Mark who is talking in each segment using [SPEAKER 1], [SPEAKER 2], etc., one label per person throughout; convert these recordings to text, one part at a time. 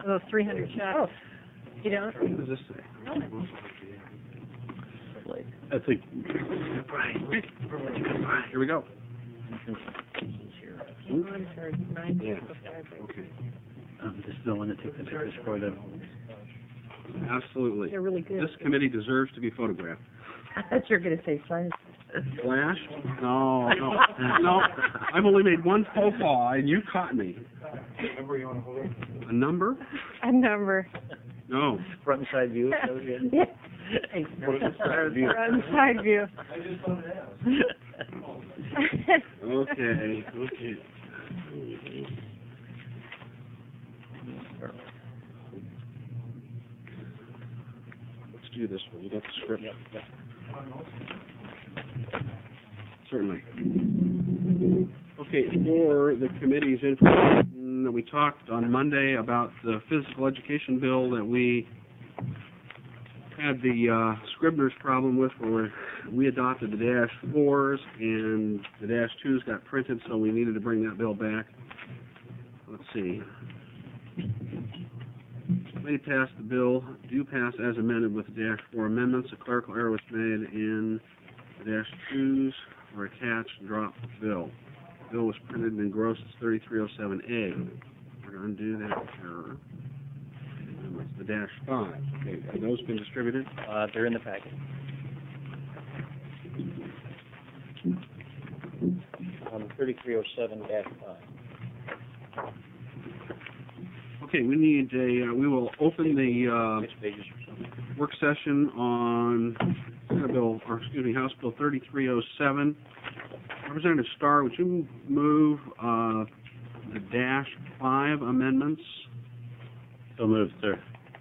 [SPEAKER 1] Those 300 shots.
[SPEAKER 2] Oh.
[SPEAKER 1] You don't?
[SPEAKER 3] What does this say?
[SPEAKER 2] I think.
[SPEAKER 3] Here we go.
[SPEAKER 1] Yeah.
[SPEAKER 3] Okay.
[SPEAKER 2] This is the one that takes the pictures for them.
[SPEAKER 3] Absolutely.
[SPEAKER 1] They're really good.
[SPEAKER 3] This committee deserves to be photographed.
[SPEAKER 1] I thought you were going to say science.
[SPEAKER 3] Flash? No. I've only made one faux pas, and you caught me. A number?
[SPEAKER 1] A number.
[SPEAKER 3] No.
[SPEAKER 2] Front and side view.
[SPEAKER 1] Yeah.
[SPEAKER 2] Front side view.
[SPEAKER 1] Front side view.
[SPEAKER 3] Okay. Let's do this one. You got the script?
[SPEAKER 2] Yep.
[SPEAKER 3] Certainly. Okay, for the committee's information, we talked on Monday about the physical education bill that we had the Scribner's problem with, where we adopted the -4s and the -2s got printed, so we needed to bring that bill back. Let's see. Committee passed the bill, do pass as amended with the -4 amendments. A clerical error was made in the -2s were attached and dropped the bill. The bill was printed and engrossed as 3307A. We're going to undo that error. And it's the -5. Okay, have those been distributed?
[SPEAKER 2] They're in the packet. 3307-5.
[SPEAKER 3] Okay, we need we will open the
[SPEAKER 2] 6 pages or something.
[SPEAKER 3] work session on House Bill 3307. Representative Starr, would you move the -5 amendments?
[SPEAKER 2] So moved, sir.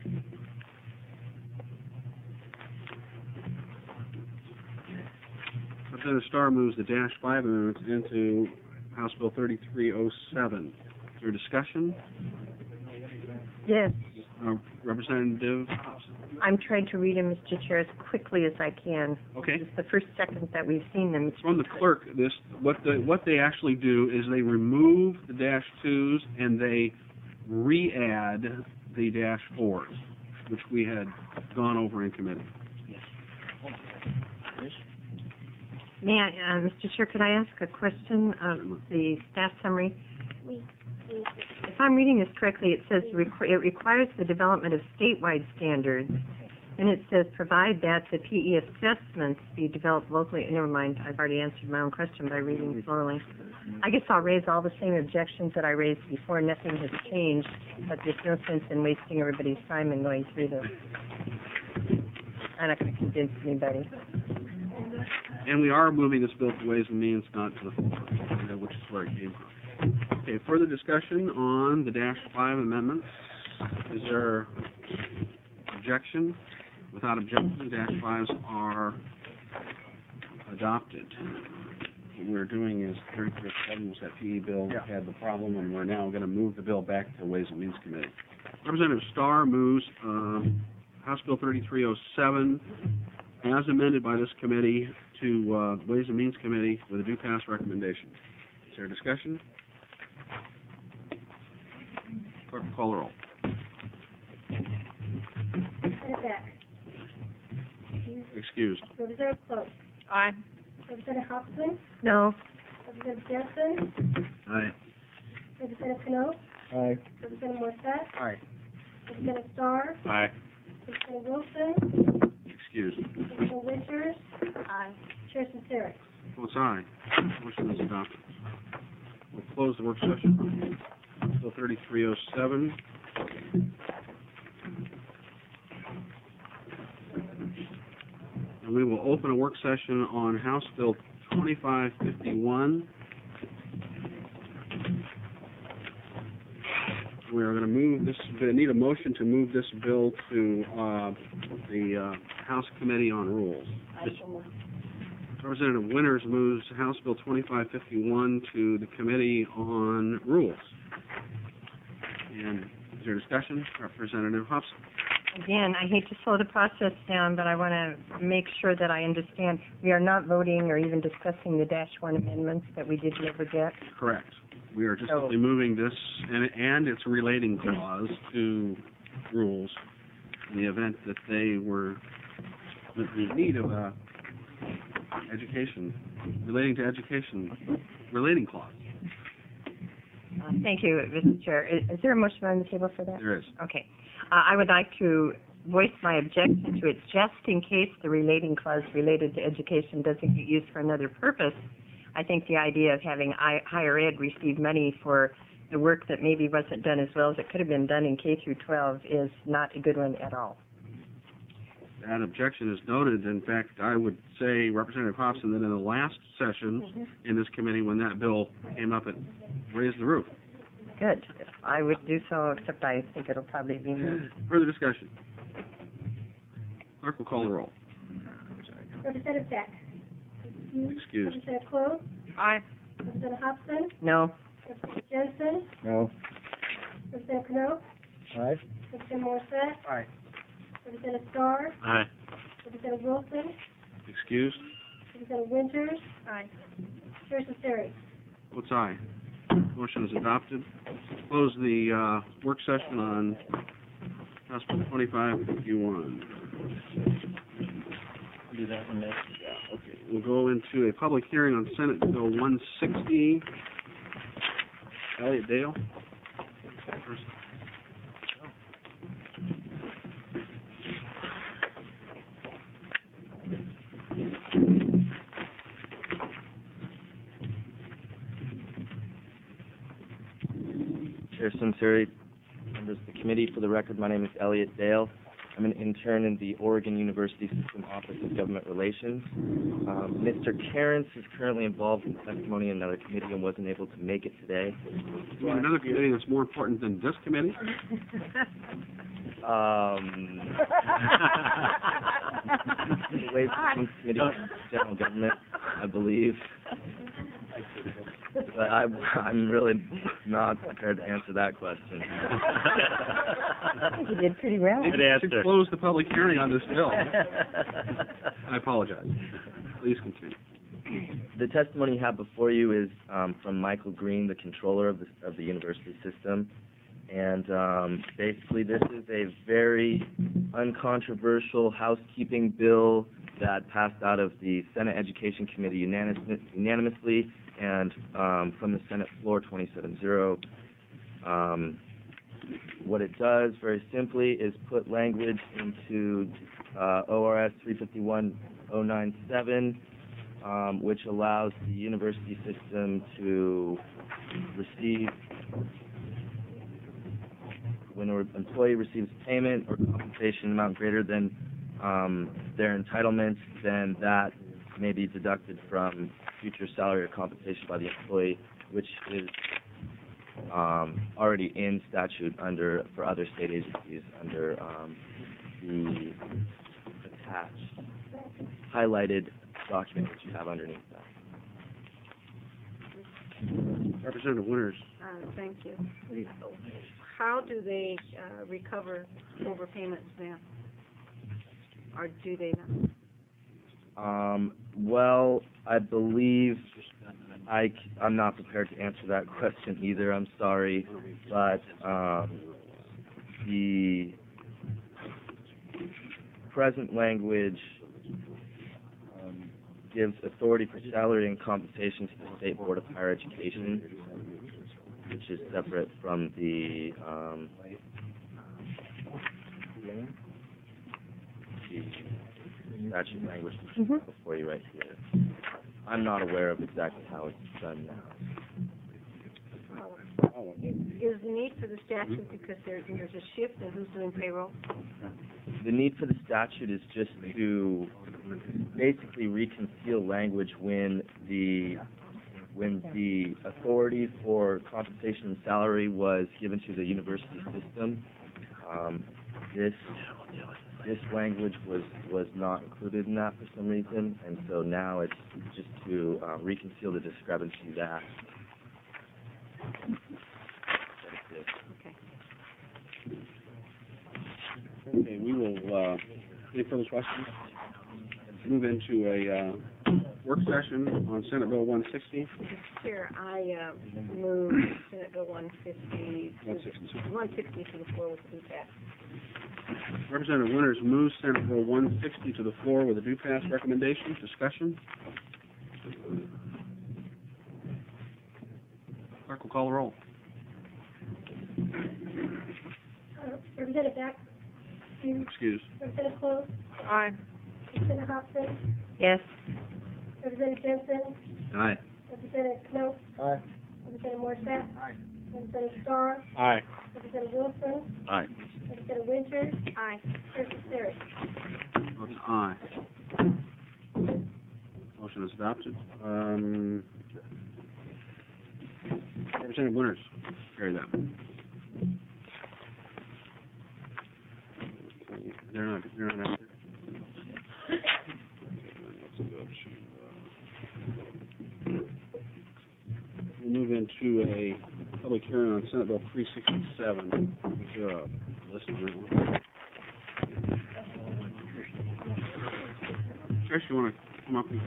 [SPEAKER 3] Representative Starr moves the -5 amendments into House Bill 3307. Is there discussion?
[SPEAKER 1] Yes.
[SPEAKER 3] Representative Hobson.
[SPEAKER 1] I'm trying to read them, Mr. Chair, as quickly as I can.
[SPEAKER 3] Okay.
[SPEAKER 1] It's the first second that we've seen them.
[SPEAKER 3] From the clerk, what they actually do is they remove the -2s and they re-add the -4s, which we had gone over in committee.
[SPEAKER 1] May I, Mr. Chair, could I ask a question of the staff summary? If I'm reading this correctly, it says it requires the development of statewide standards, and it says provide that the PE assessments be developed locally. Never mind, I've already answered my own question by reading slowly. I guess I'll raise all the same objections that I raised before. Nothing has changed, but there's no sense in wasting everybody's time and going through them. I'm not going to convince anybody.
[SPEAKER 3] And we are moving this bill to Ways and Means, not to the floor, which is where it came from. Okay, further discussion on the -5 amendments. Is there objection? Without objection, the -5s are adopted. What we're doing is 3307 was that PE bill had the problem, and we're now going to move the bill back to Ways and Means Committee. Representative Starr moves House Bill 3307 as amended by this committee to Ways and Means Committee with a due pass recommendation. Is there discussion? Clerk, call the roll.
[SPEAKER 4] Representative Beck.
[SPEAKER 3] Excused.
[SPEAKER 4] Representative Close.
[SPEAKER 1] Aye.
[SPEAKER 4] Representative Hobson.
[SPEAKER 1] No.
[SPEAKER 4] Representative Jensen.
[SPEAKER 3] Aye.
[SPEAKER 4] Representative Cano.
[SPEAKER 2] Aye.
[SPEAKER 4] Representative Morset.
[SPEAKER 2] Aye.
[SPEAKER 4] Representative Starr.
[SPEAKER 3] Aye.
[SPEAKER 4] Representative Wilson.
[SPEAKER 3] Excused.
[SPEAKER 4] Representative Winters. Aye. Chair Sinceri.
[SPEAKER 3] Votes aye. Motion is adopted. We'll close the work session. Bill 3307. And we will open a work session on House Bill 2551. We are going to move this. We need a motion to move this bill to the House Committee on Rules. Representative Winters moves House Bill 2551 to the Committee on Rules. And is there discussion? Representative Hobson.
[SPEAKER 1] Again, I hate to slow the process down, but I want to make sure that I understand. We are not voting or even discussing the -1 amendments that we did never get.
[SPEAKER 3] Correct. We are just
[SPEAKER 1] So-
[SPEAKER 3] simply moving this and its relating clause to rules in the event that they were in need of a education, relating to education, relating clause.
[SPEAKER 1] Thank you, Mr. Chair. Is there a motion on the table for that?
[SPEAKER 3] There is.
[SPEAKER 1] Okay. I would like to voice my objection to it just in case the relating clause related to education doesn't get used for another purpose. I think the idea of having higher ed receive money for the work that maybe wasn't done as well as it could have been done in K through 12 is not a good one at all.
[SPEAKER 3] That objection is noted. In fact, I would say, Representative Hobson, that in the last session in this committee, when that bill came up, it raised the roof.
[SPEAKER 1] Good. I would do so, except I think it'll probably be moved.
[SPEAKER 3] Further discussion? Clerk will call the roll.
[SPEAKER 4] Representative Beck.
[SPEAKER 3] Excused.
[SPEAKER 4] Representative Close.
[SPEAKER 1] Aye.
[SPEAKER 4] Representative Hobson.
[SPEAKER 1] No.
[SPEAKER 4] Representative Jensen.
[SPEAKER 2] No.
[SPEAKER 4] Representative Cano.
[SPEAKER 2] Aye.
[SPEAKER 4] Representative Morissette.
[SPEAKER 3] Aye.
[SPEAKER 4] Representative Starr.
[SPEAKER 2] Aye.
[SPEAKER 4] Representative Wilson.
[SPEAKER 3] Excused.
[SPEAKER 4] Representative Winters. Aye. Chair Censeri.
[SPEAKER 3] Votes aye. Motion is adopted. Close the work session on House Bill 2551.
[SPEAKER 2] Do that one next.
[SPEAKER 3] Okay, we'll go into a public hearing on Senate Bill 160. Elliott Dale. First.
[SPEAKER 5] Chair Censeri, members of the committee, for the record, my name is Elliott Dale. I'm an intern in the Oregon University System Office of Government Relations. Mr. Cairns is currently involved in testimony in another committee and wasn't able to make it today.
[SPEAKER 3] You mean another committee that's more important than this committee?
[SPEAKER 5] Ways and Committee on General Government, I believe. But I'm really not prepared to answer that question.
[SPEAKER 1] I think you did pretty well.
[SPEAKER 3] Maybe
[SPEAKER 2] Good
[SPEAKER 3] we should
[SPEAKER 2] answer.
[SPEAKER 3] close the public hearing on this bill. I apologize. Please continue.
[SPEAKER 5] The testimony you have before you is from Michael Green, the controller of the university system. And basically this is a very uncontroversial housekeeping bill that passed out of the Senate Education Committee unanimously and from the Senate floor 27-0. What it does, very simply, is put language into ORS 351.097, which allows the university system to receive, when an employee receives payment or compensation amount greater than their entitlements, then that may be deducted from future salary or compensation by the employee, which is already in statute for other state agencies under the attached highlighted document that you have underneath that.
[SPEAKER 3] Representative Winters.
[SPEAKER 6] Thank you. How do they recover overpayments then? Or do they not?
[SPEAKER 5] Well, I believe I'm not prepared to answer that question either. I'm sorry, but the present language gives authority for salary and compensation to the State Board of Higher Education, which is separate from the statute language before you right here. I'm not aware of exactly how it's done now.
[SPEAKER 6] Is the need for the statute because there's a shift in who's doing payroll?
[SPEAKER 5] The need for the statute is just to basically reconceal language when the authority for compensation and salary was given to the university system. This language was not included in that for some reason, and so now it's just to reconceal the discrepancy that.
[SPEAKER 3] Okay, we will, any further questions? Move into a work session on Senate Bill 160.
[SPEAKER 6] Mr. Chair, I move Senate Bill 150 to the floor with the due pass.
[SPEAKER 3] Representative Winters moves Senate Bill 160 to the floor with a due pass recommendation. Discussion. Clerk will call the roll.
[SPEAKER 4] Representative Dax?
[SPEAKER 3] Excuse.
[SPEAKER 4] Representative Close?
[SPEAKER 6] Aye.
[SPEAKER 4] Representative Hobson?
[SPEAKER 1] Yes.
[SPEAKER 4] Representative Jensen?
[SPEAKER 3] Aye.
[SPEAKER 4] Representative Knopf?
[SPEAKER 2] Aye.
[SPEAKER 4] Representative Morset? Aye. Representative Starr?
[SPEAKER 2] Aye.
[SPEAKER 4] Representative Wilson?
[SPEAKER 2] Aye.
[SPEAKER 4] Representative Winters?
[SPEAKER 6] Aye.
[SPEAKER 4] Chairman Sterry?
[SPEAKER 3] Votes aye. Motion is adopted. Representative Winters, carry that. They're not out there. We'll move into a public hearing on Senate Bill 367. Is there a list of that one? Trish, you want to come up and...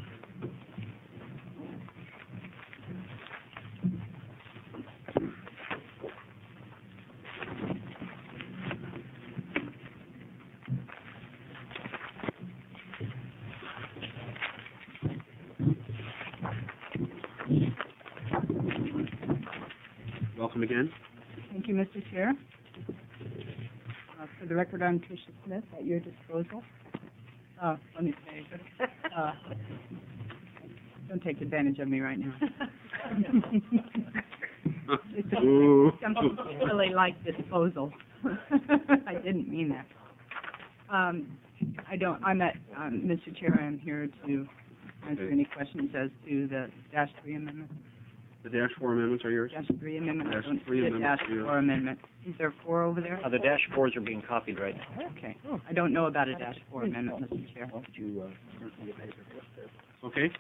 [SPEAKER 3] Welcome again.
[SPEAKER 7] Thank you, Mr. Chair. For the record, I'm Tricia Smith at your disposal. Let me say, don't take advantage of me right now.
[SPEAKER 3] Ooh.
[SPEAKER 7] Something really like disposal. I didn't mean that. Mr. Chair, I'm here to answer any questions as to the -3 amendment.
[SPEAKER 3] The -4 amendments are yours?
[SPEAKER 7] -3 amendment.
[SPEAKER 3] Dash
[SPEAKER 7] I don't
[SPEAKER 3] three
[SPEAKER 7] see a
[SPEAKER 3] amendments are yours.
[SPEAKER 7] -4 amendment. Is there 4 over there?
[SPEAKER 2] The -4s are being copied right now.
[SPEAKER 7] Okay. I don't know about a -4 amendment, Mr. Chair.
[SPEAKER 3] Okay.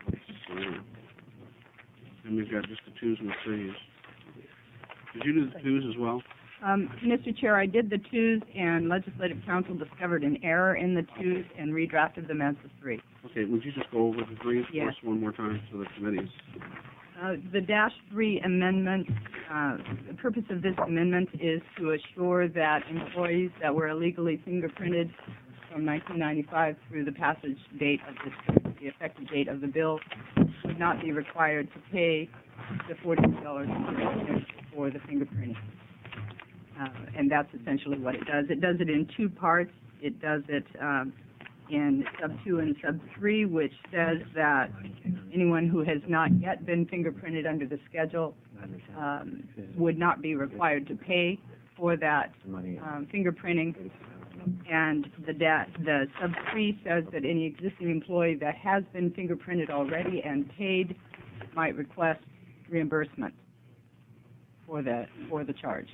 [SPEAKER 3] And we've got just the 2s and the 3s. Did you do the 2s as well?
[SPEAKER 7] Mr. Chair, I did the 2s, and Legislative Council discovered an error in the 2s and redrafted them as the 3.
[SPEAKER 3] Okay, would you just go over the 3s for
[SPEAKER 7] Yes.
[SPEAKER 3] us one more time so the committees?
[SPEAKER 7] The -3 amendment, the purpose of this amendment is to assure that employees that were illegally fingerprinted from 1995 through the passage date of the effective date of the bill would not be required to pay the $42 for the fingerprinting. And that's essentially what it does. It does it in 2 parts. It does it in sub 2 and sub 3, which says that anyone who has not yet been fingerprinted under the schedule would not be required to pay for that fingerprinting. And the sub 3 says that any existing employee that has been fingerprinted already and paid might request reimbursement for the charge.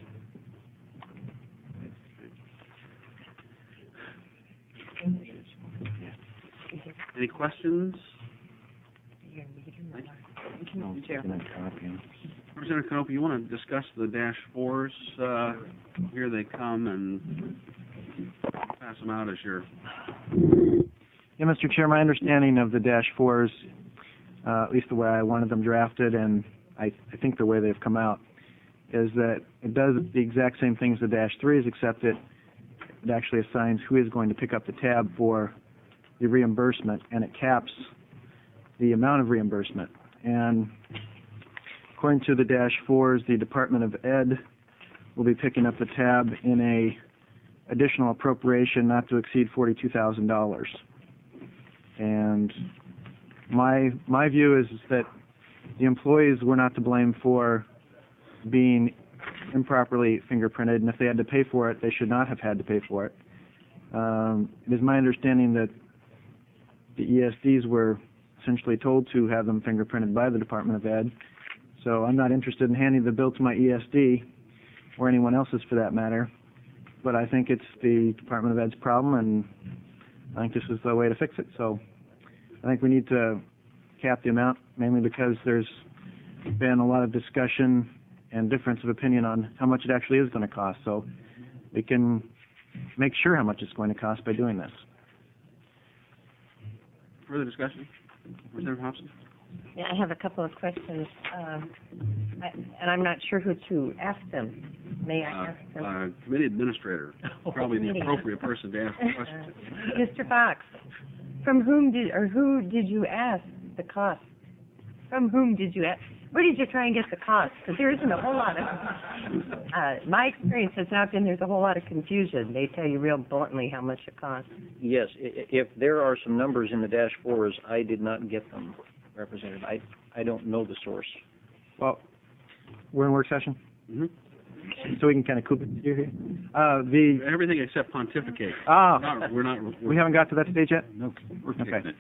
[SPEAKER 3] Any questions?
[SPEAKER 7] Thank you, Mr. Chair.
[SPEAKER 3] Representative Knope, you want to discuss the -4s? Here they come, and pass them out as your...
[SPEAKER 8] Yeah, Mr. Chair, my understanding of the -4s, at least the way I wanted them drafted, and I think the way they've come out, is that it does the exact same things the -3s, except it actually assigns who is going to pick up the tab for the reimbursement, and it caps the amount of reimbursement. And according to the -4s, the Department of Ed will be picking up the tab in a additional appropriation not to exceed $42,000. And my view is that the employees were not to blame for being improperly fingerprinted, and if they had to pay for it, they should not have had to pay for it. It is my understanding that the ESDs were essentially told to have them fingerprinted by the Department of Ed, so I'm not interested in handing the bill to my ESD, or anyone else's for that matter, but I think it's the Department of Ed's problem, and I think this is the way to fix it. So I think we need to cap the amount, mainly because there's been a lot of discussion and difference of opinion on how much it actually is going to cost, so we can make sure how much it's going to cost by doing this.
[SPEAKER 3] Further discussion? Representative Hobson?
[SPEAKER 1] Yeah, I have a couple of questions, and I'm not sure who to ask them. May I ask them?
[SPEAKER 3] Committee administrator, probably the appropriate person to ask the question.
[SPEAKER 1] Mr. Fox, who did you ask the cost? From whom did you ask? Where did you try and get the cost? Because there isn't a whole lot of, my experience has not been there's a whole lot of confusion. They tell you real bluntly how much it costs.
[SPEAKER 2] Yes, if there are some numbers in the -4s, I did not get them, Representative. I don't know the source.
[SPEAKER 8] Well, we're in work session,
[SPEAKER 3] Mm-hmm.
[SPEAKER 8] so we can kind of coop it here.
[SPEAKER 3] Everything except pontificate. We're not.
[SPEAKER 8] We haven't got to that stage yet?
[SPEAKER 3] No, we're
[SPEAKER 8] Okay.
[SPEAKER 3] kicking it.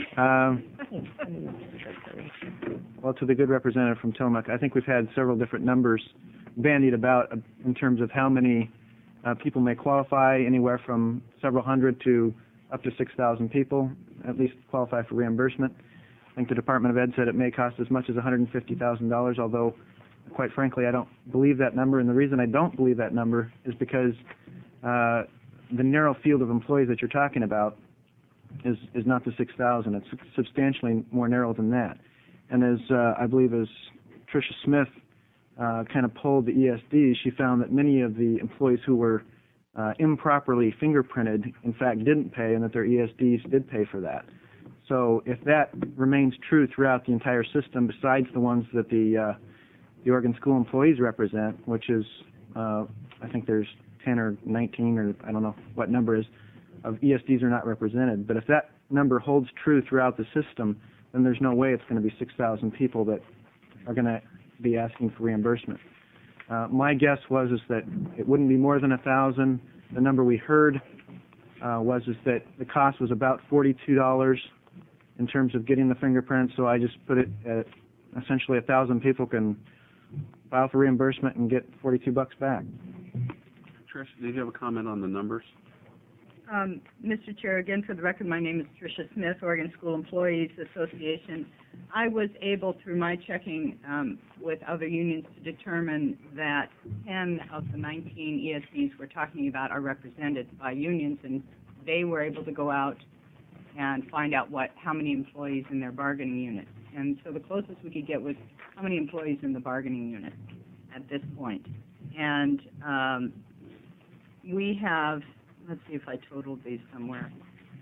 [SPEAKER 8] Well, to the good representative from Tillamook, I think we've had several different numbers bandied about in terms of how many people may qualify, anywhere from several hundred to up to 6,000 people, at least qualify for reimbursement. I think the Department of Ed said it may cost as much as $150,000, although, quite frankly, I don't believe that number. And the reason I don't believe that number is because the narrow field of employees that you're talking about is not the 6,000. It's substantially more narrow than that. And as I believe as Tricia Smith kind of polled the ESDs, she found that many of the employees who were improperly fingerprinted, in fact, didn't pay, and that their ESDs did pay for that. So if that remains true throughout the entire system, besides the ones that the Oregon school employees represent, which is, I think there's 10 or 19 or I don't know what number is, of ESDs are not represented. But if that number holds true throughout the system, then there's no way it's going to be 6,000 people that are going to be asking for reimbursement. My guess was that it wouldn't be more than 1,000. The number we heard was that the cost was about $42 in terms of getting the fingerprints. So I just put it at essentially 1,000 people can file for reimbursement and get $42 back.
[SPEAKER 3] Trish, did you have a comment on the numbers?
[SPEAKER 7] Mr. Chair, again, for the record, my name is Tricia Smith, Oregon School Employees Association. I was able, through my checking with other unions, to determine that 10 of the 19 ESDs we're talking about are represented by unions, and they were able to go out and find out how many employees in their bargaining unit. And so the closest we could get was how many employees in the bargaining unit at this point. And we have, let's see if I totaled these somewhere.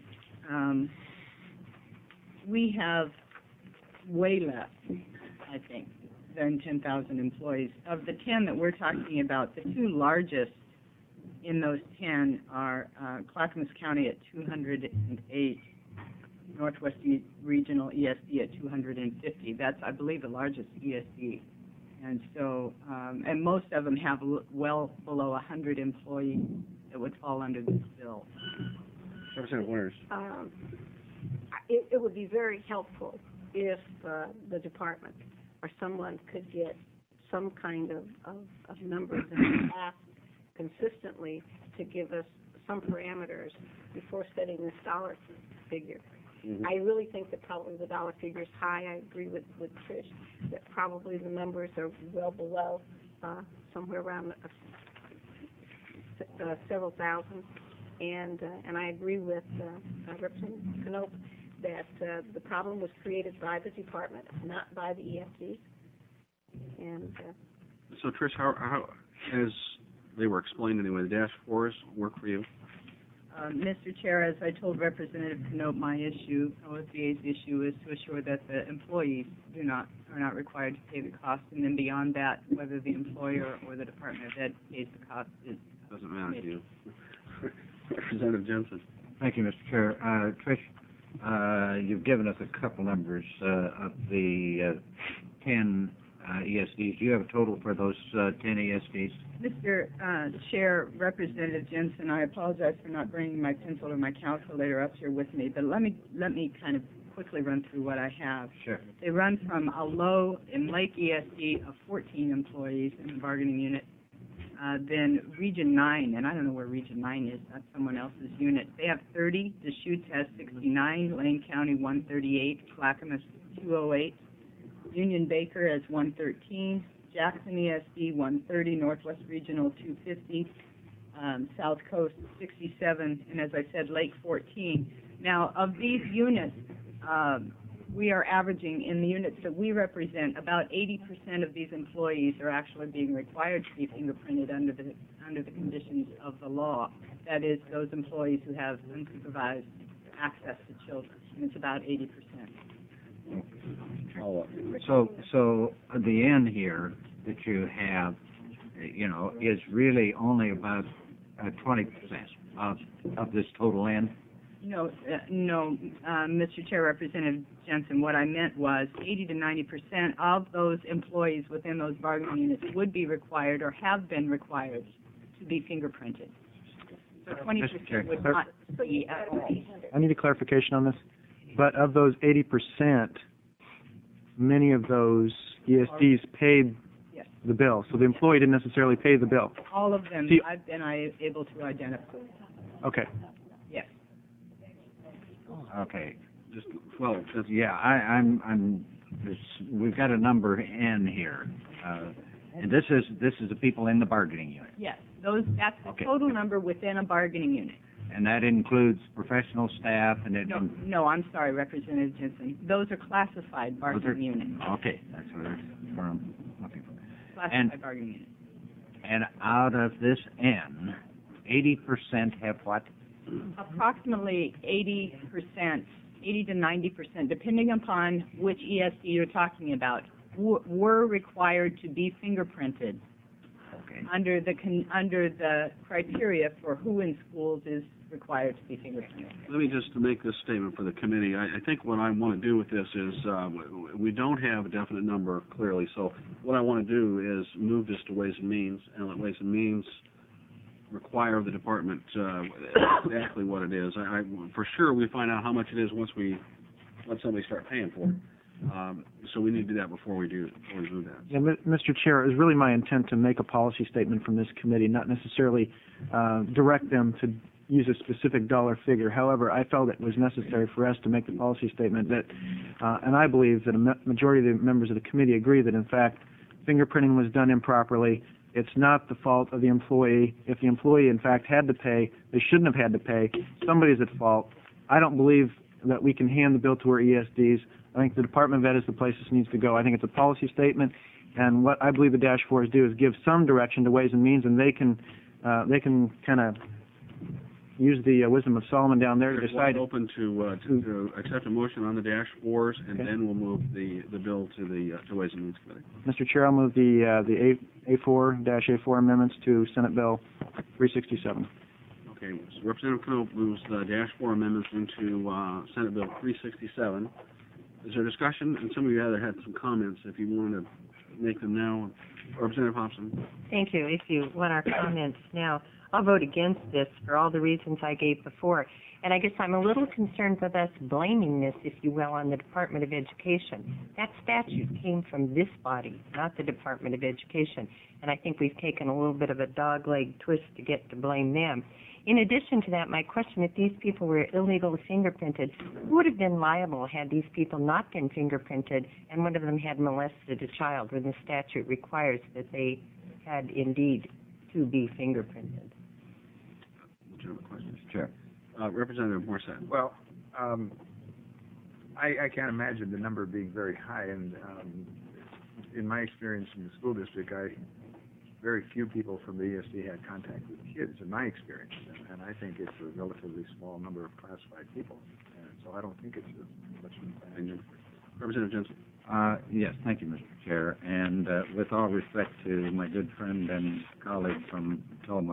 [SPEAKER 7] We have way less, I think, than 10,000 employees. Of the 10 that we're talking about, the two largest in those 10 are Clackamas County at 208, Northwest Regional ESD at 250. That's, I believe, the largest ESD. And so, and most of them have well below 100 employees that would fall under this bill.
[SPEAKER 3] Representative Winters.
[SPEAKER 6] It would be very helpful if the department or someone could get some kind of numbers and ask consistently to give us some parameters before setting this dollar figure. Mm-hmm. I really think that probably the dollar figure is high. I agree with Trish that probably the numbers are well below, somewhere around several thousand. And I agree with Representative Knope that the problem was created by the department, not by the ESD. And
[SPEAKER 3] so, Trish, how, as they were explained anyway, the -4s work for you?
[SPEAKER 7] Mr. Chair, as I told Representative Knope, my issue, OSBA's issue, is to assure that the employees are not required to pay the cost, and then beyond that, whether the employer or the Department of Ed pays the cost is
[SPEAKER 3] doesn't matter to you. Representative Jensen.
[SPEAKER 9] Thank you, Mr. Chair. Trish, you've given us a couple numbers of the 10 ESDs. Do you have a total for those 10 ESDs?
[SPEAKER 7] Mr. Chair, Representative Jensen, I apologize for not bringing my pencil or my calculator up here with me, but let me kind of quickly run through what I have.
[SPEAKER 9] Sure.
[SPEAKER 7] They run from a low in Lake ESD of 14 employees in the bargaining unit. Then Region 9, and I don't know where Region 9 is, that's someone else's unit. They have 30, Deschutes has 69, Lane County 138, Clackamas 208, Union Baker has 113, Jackson ESD 130, Northwest Regional 250, South Coast 67, and as I said, Lake 14. Now, of these units, we are averaging in the units that we represent, about 80% of these employees are actually being required to be fingerprinted under the conditions of the law. That is, those employees who have unsupervised access to children, and it's about 80%.
[SPEAKER 9] So the N here that you have, is really only about 20% of this total N?
[SPEAKER 7] No, Mr. Chair, Representative Jensen, what I meant was 80 to 90% of those employees within those bargaining units would be required or have been required to be fingerprinted. So 20% would not be at all.
[SPEAKER 8] I need a clarification on this. But of those 80%, many of those ESDs paid
[SPEAKER 7] Yes.
[SPEAKER 8] the bill. So the employee didn't necessarily pay the bill.
[SPEAKER 7] All of them
[SPEAKER 8] See-
[SPEAKER 7] I've been able to identify.
[SPEAKER 8] Okay.
[SPEAKER 7] Yes.
[SPEAKER 9] Okay.
[SPEAKER 3] Just, well, that's,
[SPEAKER 9] Yeah, we've got a number N here, and this is the people in the bargaining unit,
[SPEAKER 7] Yes. That's the
[SPEAKER 9] Okay.
[SPEAKER 7] total number within a bargaining unit.
[SPEAKER 9] and that includes professional staff and it.
[SPEAKER 7] No, I'm sorry, Representative Jensen. Those are classified bargaining units.
[SPEAKER 9] Okay, that's what I'm looking for.
[SPEAKER 7] Classified bargaining units.
[SPEAKER 9] And out of this N, 80% have what?
[SPEAKER 7] Approximately 80%, 80 to 90%, depending upon which ESD you're talking about, were required to be fingerprinted
[SPEAKER 9] Okay.
[SPEAKER 7] under the criteria for who in schools is required to be fingerprinted.
[SPEAKER 3] let me just make this statement for the committee. I think what I want to do with this is, we don't have a definite number clearly, so what I want to do is move this to Ways and Means, and let Ways and Means require of the department exactly what it is. For sure, we find out how much it is once we let somebody start paying for it. So we need to do that before we do that.
[SPEAKER 8] Yeah, Mr. Chair, it was really my intent to make a policy statement from this committee, not necessarily direct them to use a specific dollar figure. However, I felt it was necessary for us to make the policy statement that, and I believe that a majority of the members of the committee agree that, in fact, fingerprinting was done improperly. It's not the fault of the employee. If the employee, in fact, had to pay, they shouldn't have had to pay. Somebody's at fault. I don't believe that we can hand the bill to our ESDs. I think the Department of Ed is the place this needs to go. I think it's a policy statement, and what I believe the Dash 4s do is give some direction to Ways and Means, and they can kind of use the wisdom of Solomon down there to decide.
[SPEAKER 3] We're open to accept a motion on the Dash 4s, and
[SPEAKER 8] Okay.
[SPEAKER 3] then we'll move the bill to the to Ways and Means Committee.
[SPEAKER 8] Mr. Chair, I'll move the A4-A4 amendments to Senate Bill 367.
[SPEAKER 3] Okay, so Representative Knopp moves the Dash 4 amendments into Senate Bill 367. Is there discussion? And some of you other had some comments. If you want to make them now, Representative Hobson.
[SPEAKER 1] Thank you. If you want our comments now, I'll vote against this for all the reasons I gave before. And I guess I'm a little concerned with us blaming this, if you will, on the Department of Education. That statute came from this body, not the Department of Education. And I think we've taken a little bit of a dog-leg twist to get to blame them. In addition to that, my question, if these people were illegally fingerprinted, who would have been liable had these people not been fingerprinted and one of them had molested a child, when the statute requires that they had indeed to be fingerprinted?
[SPEAKER 3] Legitimate question.
[SPEAKER 9] Sure.
[SPEAKER 3] Representative Morissette.
[SPEAKER 10] Well, I can't imagine the number being very high, and in my experience in the school district, very few people from the ESD had contact with kids, in my experience, and I think it's a relatively small number of classified people, and so I don't think it's much of a thing.
[SPEAKER 3] Representative Jensen.
[SPEAKER 9] Yes, thank you, Mr. Chair. And with all respect to my good friend and colleague from Tillamook,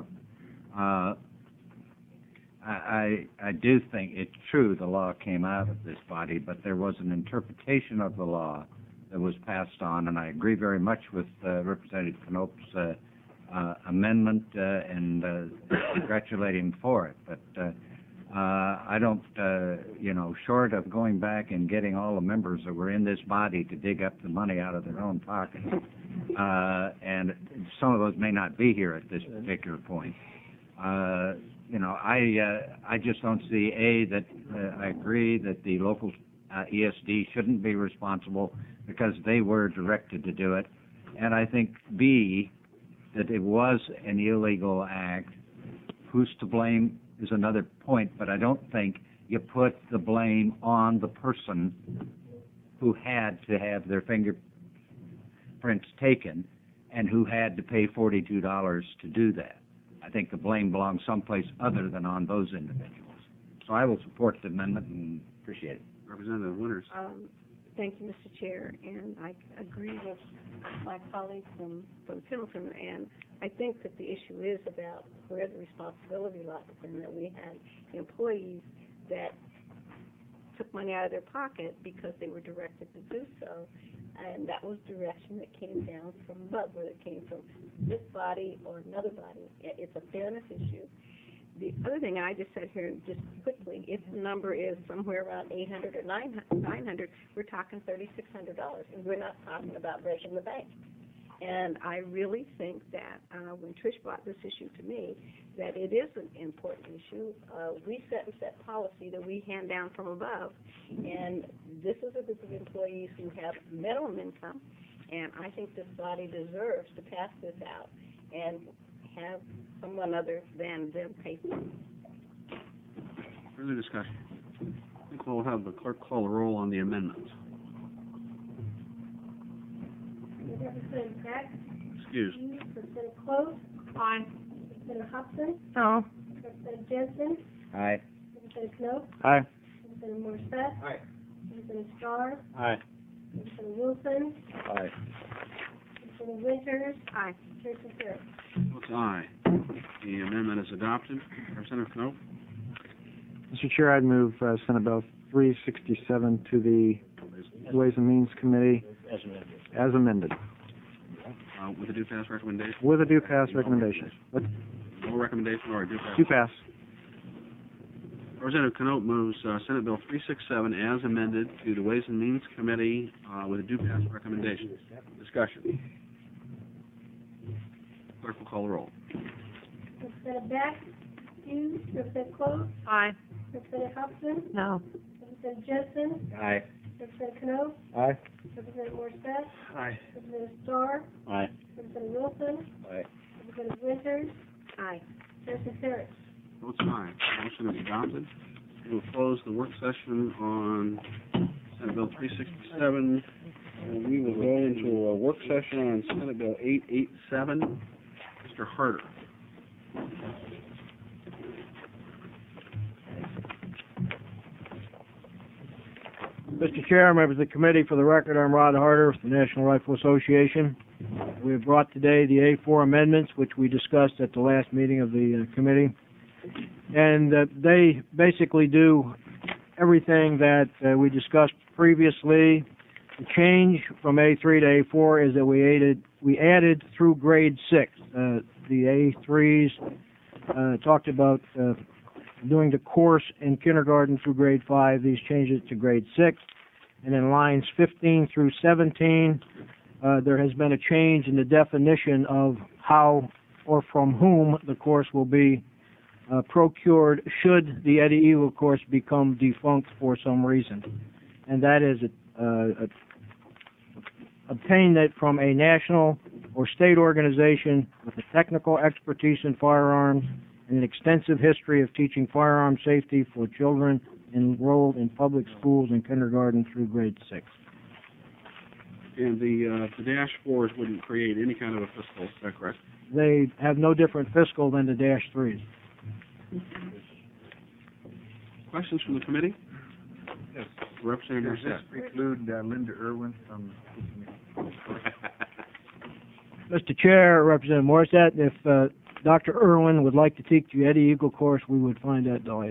[SPEAKER 9] I do think it's true the law came out of this body, but there was an interpretation of the law that was passed on, and I agree very much with Representative Knopp's amendment and congratulate him for it. But I don't, short of going back and getting all the members that were in this body to dig up the money out of their own pockets, and some of those may not be here at this particular point. I just don't see, that I agree that the local ESD shouldn't be responsible because they were directed to do it. And I think, B, that it was an illegal act. Who's to blame is another point, but I don't think you put the blame on the person who had to have their fingerprints taken and who had to pay $42 to do that. I think the blame belongs someplace other than on those individuals. So I will support the amendment and appreciate it.
[SPEAKER 3] Representative Winters.
[SPEAKER 6] Thank you, Mr. Chair, and I agree with my colleague from Pendleton, and I think that the issue is about where the responsibility lies, and that we had employees that took money out of their pocket because they were directed to do so, and that was direction that came down from above, whether it came from this body or another body. It's a fairness issue. The other thing I just said here, just quickly, if the number is somewhere around 800 or 900, we're talking $3,600, and we're not talking about breaking the bank. And I really think that when Trish brought this issue to me, that it is an important issue. We set policy that we hand down from above, and this is a group of employees who have minimum income, and I think this body deserves to pass this out and have someone other than them pay for it.
[SPEAKER 3] Further discussion? I think we'll have the clerk call the roll on the amendment.
[SPEAKER 4] Representative Beck?
[SPEAKER 3] Excuse.
[SPEAKER 4] Representative Close? Aye. Representative Hudson?
[SPEAKER 1] No.
[SPEAKER 4] Representative Jensen?
[SPEAKER 9] Aye.
[SPEAKER 4] Representative Knope?
[SPEAKER 8] Aye.
[SPEAKER 4] Representative Morissette?
[SPEAKER 10] Aye.
[SPEAKER 4] Representative Starr?
[SPEAKER 8] Aye.
[SPEAKER 4] Representative Wilson?
[SPEAKER 9] Aye.
[SPEAKER 4] Representative Winters?
[SPEAKER 6] Aye.
[SPEAKER 4] Chair Censeri?
[SPEAKER 3] Votes aye. The amendment is adopted. Representative Knope?
[SPEAKER 8] Mr. Chair, I'd move Senate Bill 367 to the Ways and Means Committee as amended.
[SPEAKER 3] With a due pass recommendation?
[SPEAKER 8] With a due pass recommendation.
[SPEAKER 3] No recommendation or a due pass?
[SPEAKER 8] Due pass.
[SPEAKER 3] Representative Knope moves Senate Bill 367 as amended to the Ways and Means Committee with a due pass recommendation. Discussion. Clerk will call the roll.
[SPEAKER 4] Representative Beck? Excuse. Representative Close?
[SPEAKER 1] Aye.
[SPEAKER 4] Representative Hudson?
[SPEAKER 1] No.
[SPEAKER 4] Representative Jensen?
[SPEAKER 9] Aye.
[SPEAKER 4] Representative Knope?
[SPEAKER 8] Aye.
[SPEAKER 4] Representative Morissette?
[SPEAKER 3] Aye.
[SPEAKER 4] Representative Starr?
[SPEAKER 9] Aye.
[SPEAKER 4] Representative Wilson?
[SPEAKER 9] Aye.
[SPEAKER 4] Representative Winters?
[SPEAKER 6] Aye.
[SPEAKER 4] Chair Censeri?
[SPEAKER 3] Votes aye. Motion is adopted. We will close the work session on Senate Bill 367, and we will go into a work session on Senate Bill 887. Mr. Harder.
[SPEAKER 11] Mr. Chair, members of the committee, for the record, I'm Rod Harder with the National Rifle Association. We have brought today the A4 amendments, which we discussed at the last meeting of the committee. And they basically do everything that we discussed previously. The change from A3 to A4 is that we added through grade 6. The A3s talked about doing the course in kindergarten through grade 5. These change it to grade 6. And in lines 15 through 17, there has been a change in the definition of how or from whom the course will be procured should the Eddie Eagle course become defunct for some reason. And that is obtain it from a national or state organization with a technical expertise in firearms and an extensive history of teaching firearm safety for children enrolled in public schools in kindergarten through grade 6.
[SPEAKER 3] And the dash 4s wouldn't create any kind of a fiscal, is that correct?
[SPEAKER 11] They have no different fiscal than the dash 3s.
[SPEAKER 3] Questions from the committee?
[SPEAKER 10] Yes.
[SPEAKER 3] Representative
[SPEAKER 10] Does this
[SPEAKER 3] Morissette.
[SPEAKER 10] preclude Linda Irwin from teaching it?
[SPEAKER 11] Mr. Chair, Representative Morissette, if Dr. Irwin would like to teach the Eddie Eagle course, we would find that delighted.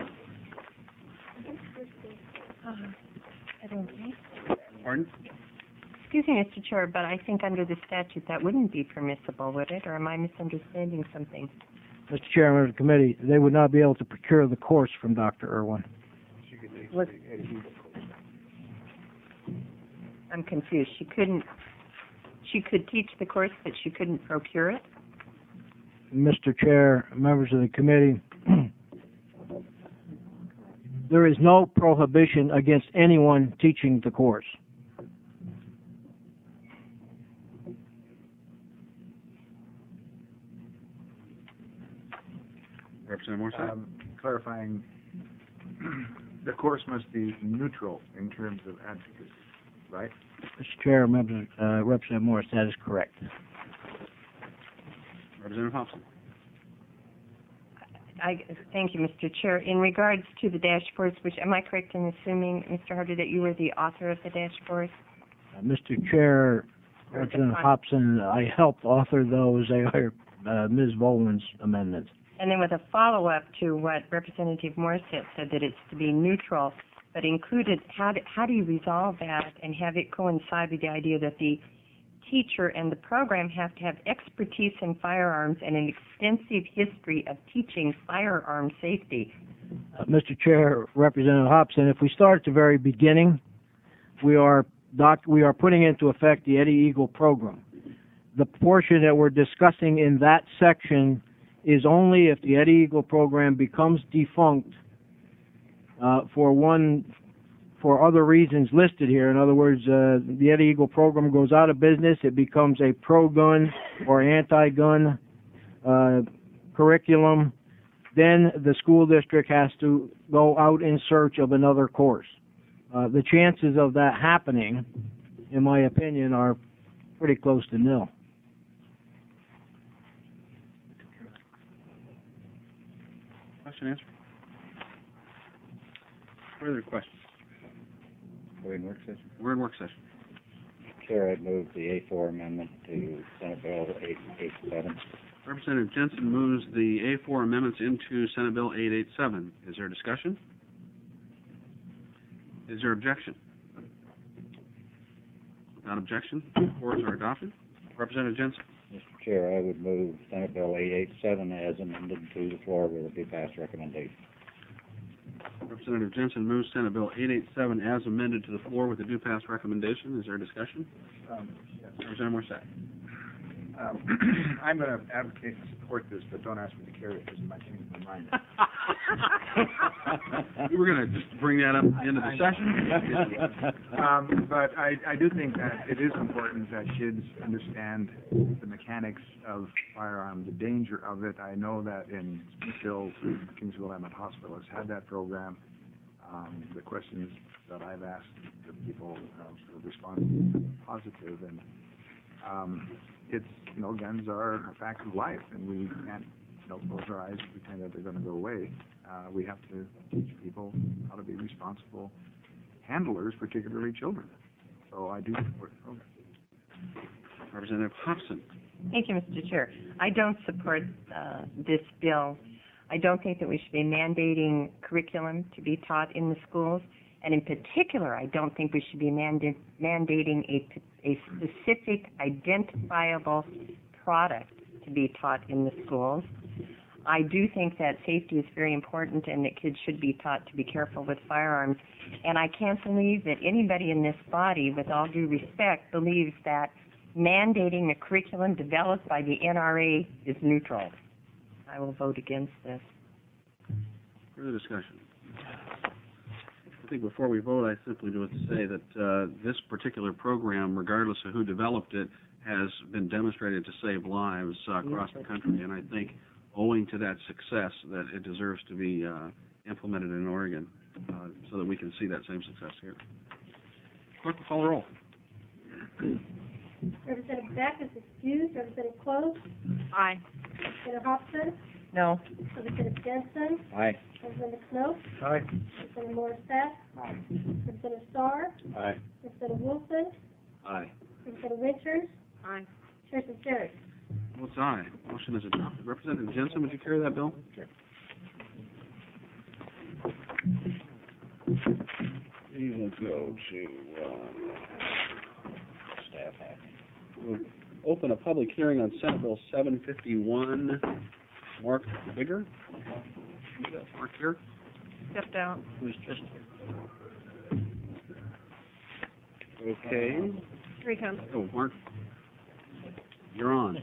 [SPEAKER 1] I don't think.
[SPEAKER 3] Pardon?
[SPEAKER 1] Excuse me, Mr. Chair, but I think under the statute that wouldn't be permissible, would it? Or am I misunderstanding something?
[SPEAKER 11] Mr. Chairman of the committee, they would not be able to procure the course from Dr. Irwin.
[SPEAKER 10] She could teach
[SPEAKER 1] What?
[SPEAKER 10] the Eddie Eagle course.
[SPEAKER 1] I'm confused. She could teach the course, but she couldn't procure it?
[SPEAKER 11] Mr. Chair, members of the committee, there is no prohibition against anyone teaching the course.
[SPEAKER 3] Representative Morissette.
[SPEAKER 10] Clarifying, the course must be neutral in terms of advocacy. right?
[SPEAKER 11] Mr. Chair, Representative Morris, that is correct.
[SPEAKER 3] Representative Hobson.
[SPEAKER 1] Thank you, Mr. Chair. In regards to the dashboards, which, am I correct in assuming, Mr. Harder, that you were the author of the dashboards?
[SPEAKER 11] Mr. Chair, Representative Hobson, I helped author those. They are Ms. Volan's amendments.
[SPEAKER 1] And then with a follow-up to what Representative Morris said that it's to be neutral, but included, how do you resolve that and have it coincide with the idea that the teacher and the program have to have expertise in firearms and an extensive history of teaching firearm safety?
[SPEAKER 11] Mr. Chair, Representative Hobson, if we start at the very beginning, we are putting into effect the Eddie Eagle program. The portion that we're discussing in that section is only if the Eddie Eagle program becomes defunct for other reasons listed here. In other words, the Eddie Eagle program goes out of business, it becomes a pro-gun or anti-gun curriculum, then the school district has to go out in search of another course. The chances of that happening, in my opinion, are pretty close to nil.
[SPEAKER 3] Question answered. Further questions?
[SPEAKER 9] We're in work session.
[SPEAKER 3] We're in work session.
[SPEAKER 9] Chair, I'd move the A4 amendment to Senate Bill 887.
[SPEAKER 3] Representative Jensen moves the A4 amendments into Senate Bill 887. Is there discussion? Is there objection? Without objection, the fours are adopted. Representative Jensen.
[SPEAKER 9] Mr. Chair, I would move Senate Bill 887 as amended to the floor with a due pass recommendation.
[SPEAKER 3] Representative Jensen moves Senate Bill 887 as amended to the floor with a due pass recommendation. Is there discussion?
[SPEAKER 10] Yes.
[SPEAKER 3] Representative Morissette.
[SPEAKER 10] I'm going to advocate and support this, but don't ask me to carry it because I might change my mind.
[SPEAKER 3] We were going to just bring that up at the end of the session.
[SPEAKER 10] But I do think that it is important that kids understand the mechanics of firearms, the danger of it. I know that in Smithville, Kingsville Emmett Hospital has had that program. The questions that I've asked the people sort of respond positive, and it's, guns are a fact of life, and we can't, close our eyes and pretend that they're going to go away. We have to teach people how to be responsible handlers, particularly children. So I do support the program.
[SPEAKER 3] Representative Hobson.
[SPEAKER 1] Thank you, Mr. Chair. I don't support this bill. I don't think that we should be mandating curriculum to be taught in the schools, and in particular, I don't think we should be mandating a specific identifiable product to be taught in the schools. I do think that safety is very important and that kids should be taught to be careful with firearms. And I can't believe that anybody in this body, with all due respect, believes that mandating a curriculum developed by the NRA is neutral. I will vote against this.
[SPEAKER 3] Further discussion? I think before we vote, I simply do have to say that this particular program, regardless of who developed it, has been demonstrated to save lives across the country, and I think owing to that success that it deserves to be implemented in Oregon so that we can see that same success here. Clerk will call the roll.
[SPEAKER 4] Representative Beck is excused. Representative Close?
[SPEAKER 6] Aye.
[SPEAKER 4] Representative Hobson?
[SPEAKER 1] No.
[SPEAKER 4] Representative Jensen?
[SPEAKER 9] Aye.
[SPEAKER 4] Representative Knope?
[SPEAKER 10] Aye.
[SPEAKER 4] Representative Morissette?
[SPEAKER 10] Aye.
[SPEAKER 4] Representative Starr?
[SPEAKER 10] Aye.
[SPEAKER 4] Representative Wilson?
[SPEAKER 3] Aye.
[SPEAKER 4] Representative Richards?
[SPEAKER 6] Aye.
[SPEAKER 4] Chair Sanchez?
[SPEAKER 3] Votes aye. Motion is adopted. Representative Jensen, would you carry that bill?
[SPEAKER 10] Sure.
[SPEAKER 3] We will go to staff act. We'll open a public hearing on Senate Bill 751. Mark Bigger? Mark here?
[SPEAKER 1] Stepped out.
[SPEAKER 3] Who's just here? Okay.
[SPEAKER 1] Here he comes.
[SPEAKER 3] Oh, Mark. You're on.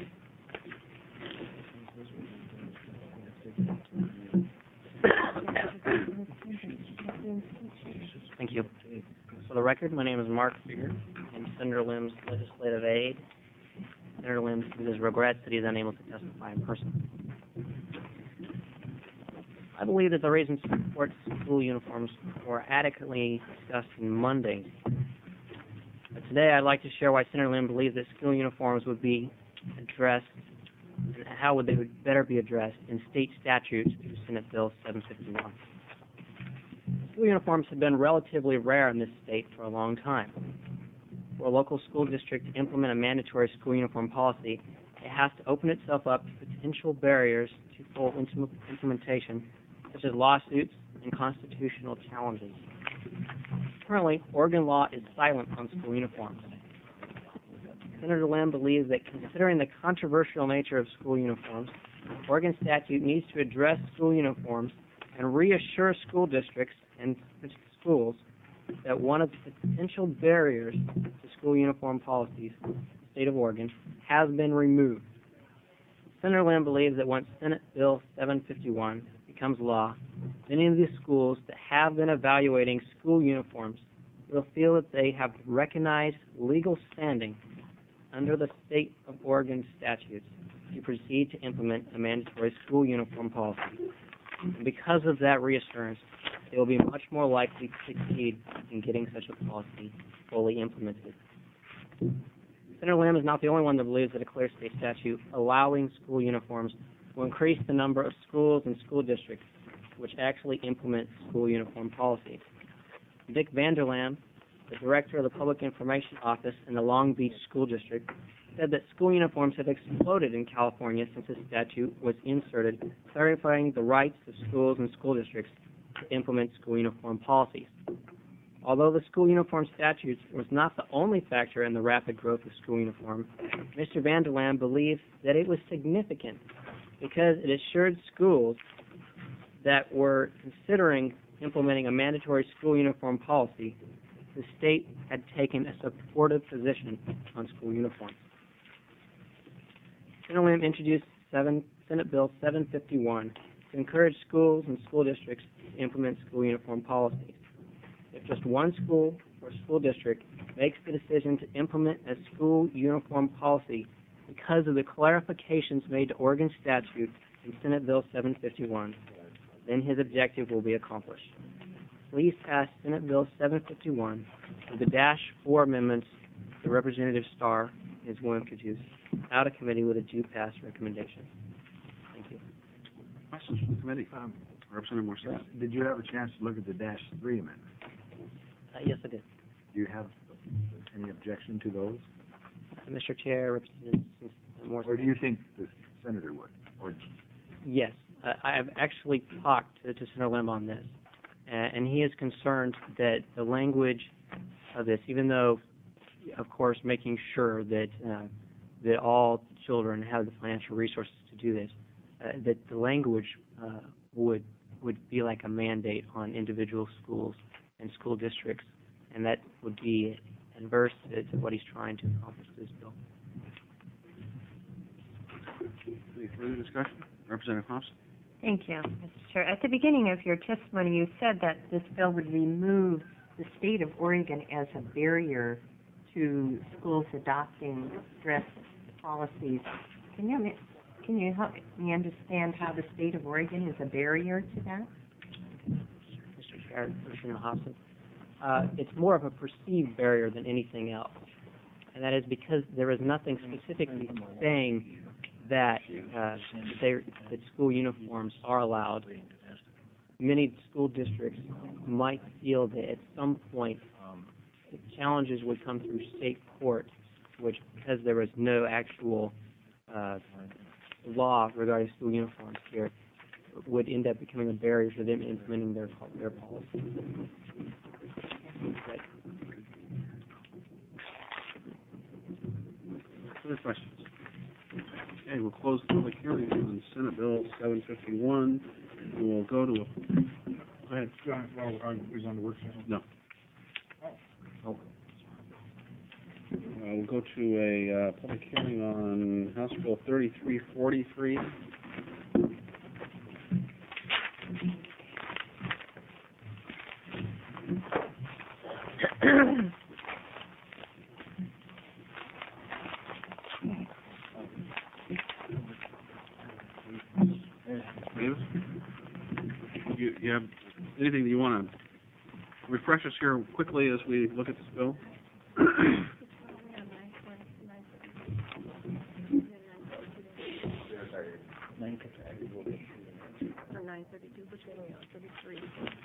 [SPEAKER 12] Thank you. For the record, my name is Mark Figger. I'm Senator Lim's legislative aide. Senator Lim regrets that he is unable to testify in person. I believe that the reasons to support school uniforms were adequately discussed on Monday. Today, I'd like to share why Senator Lim believes that school uniforms would be addressed, and how they would better be addressed in state statutes through Senate Bill 751. School uniforms have been relatively rare in this state for a long time. For a local school district to implement a mandatory school uniform policy, it has to open itself up to potential barriers to full implementation, such as lawsuits and constitutional challenges. Currently, Oregon law is silent on school uniforms. Senator Lim believes that considering the controversial nature of school uniforms, Oregon statute needs to address school uniforms and reassure school districts and schools that one of the potential barriers to school uniform policies in the state of Oregon has been removed. Senator Lim believes that once Senate Bill 751 becomes law, many of the schools that have been evaluating school uniforms will feel that they have recognized legal standing under the state of Oregon statutes to proceed to implement a mandatory school uniform policy. And because of that reassurance, they will be much more likely to succeed in getting such a policy fully implemented. Senator Lim is not the only one that believes that a clear state statute allowing school uniforms will increase the number of schools and school districts which actually implement school uniform policies. Dick Vanderlam, the director of the Public Information Office in the Long Beach School District, said that school uniforms have exploded in California since the statute was inserted, clarifying the rights of schools and school districts to implement school uniform policies. Although the school uniform statutes was not the only factor in the rapid growth of school uniform, Mr. Vanderlam believes that it was significant because it assured schools that were considering implementing a mandatory school uniform policy, the state had taken a supportive position on school uniforms. Senator Lim introduced Senate Bill 751 to encourage schools and school districts to implement school uniform policies. If just one school or school district makes the decision to implement a school uniform policy because of the clarifications made to Oregon statute in Senate Bill 751, then his objective will be accomplished. Please pass Senate Bill 751 with the -4 amendments that Representative Starr is willing to introduce out of committee with a do-pass recommendation. Thank you.
[SPEAKER 3] Questions from the committee? Representative Morse.
[SPEAKER 10] Did you have a chance to look at the -3 amendment?
[SPEAKER 12] Yes, I did.
[SPEAKER 10] Do you have any objection to those?
[SPEAKER 12] Mr. Chair, Representative Morse.
[SPEAKER 10] Or do you think the senator would? Or
[SPEAKER 12] Yes, I have actually talked to Senator Lim on this, and he is concerned that the language of this, even though, of course, making sure that that all children have the financial resources to do this, that the language would be like a mandate on individual schools and school districts, and that would be adverse to what he's trying to accomplish with this bill.
[SPEAKER 3] Any further discussion? Representative Thompson.
[SPEAKER 1] Thank you, Mr. Chair. At the beginning of your testimony, you said that this bill would remove the state of Oregon as a barrier to schools adopting dress policies. Can you help me understand how the state of Oregon is a barrier to that?
[SPEAKER 12] Mr. Chair, Commissioner Hobson. It's more of a perceived barrier than anything else, and that is because there is nothing specifically saying that that school uniforms are allowed. Many school districts might feel that at some point challenges would come through state court, which, because there was no actual law regarding school uniforms here, would end up becoming a barrier to them implementing their policy.
[SPEAKER 3] Other questions? Okay, we'll close the public hearing on Senate Bill 751. We will go to a... Go ahead.
[SPEAKER 10] Is on the work session?
[SPEAKER 3] No. We'll go to a public hearing on House Bill 3343. Davis? You have anything that you want to refresh us here quickly as we look at this bill?
[SPEAKER 6] 39, 32, which one are we on, 33?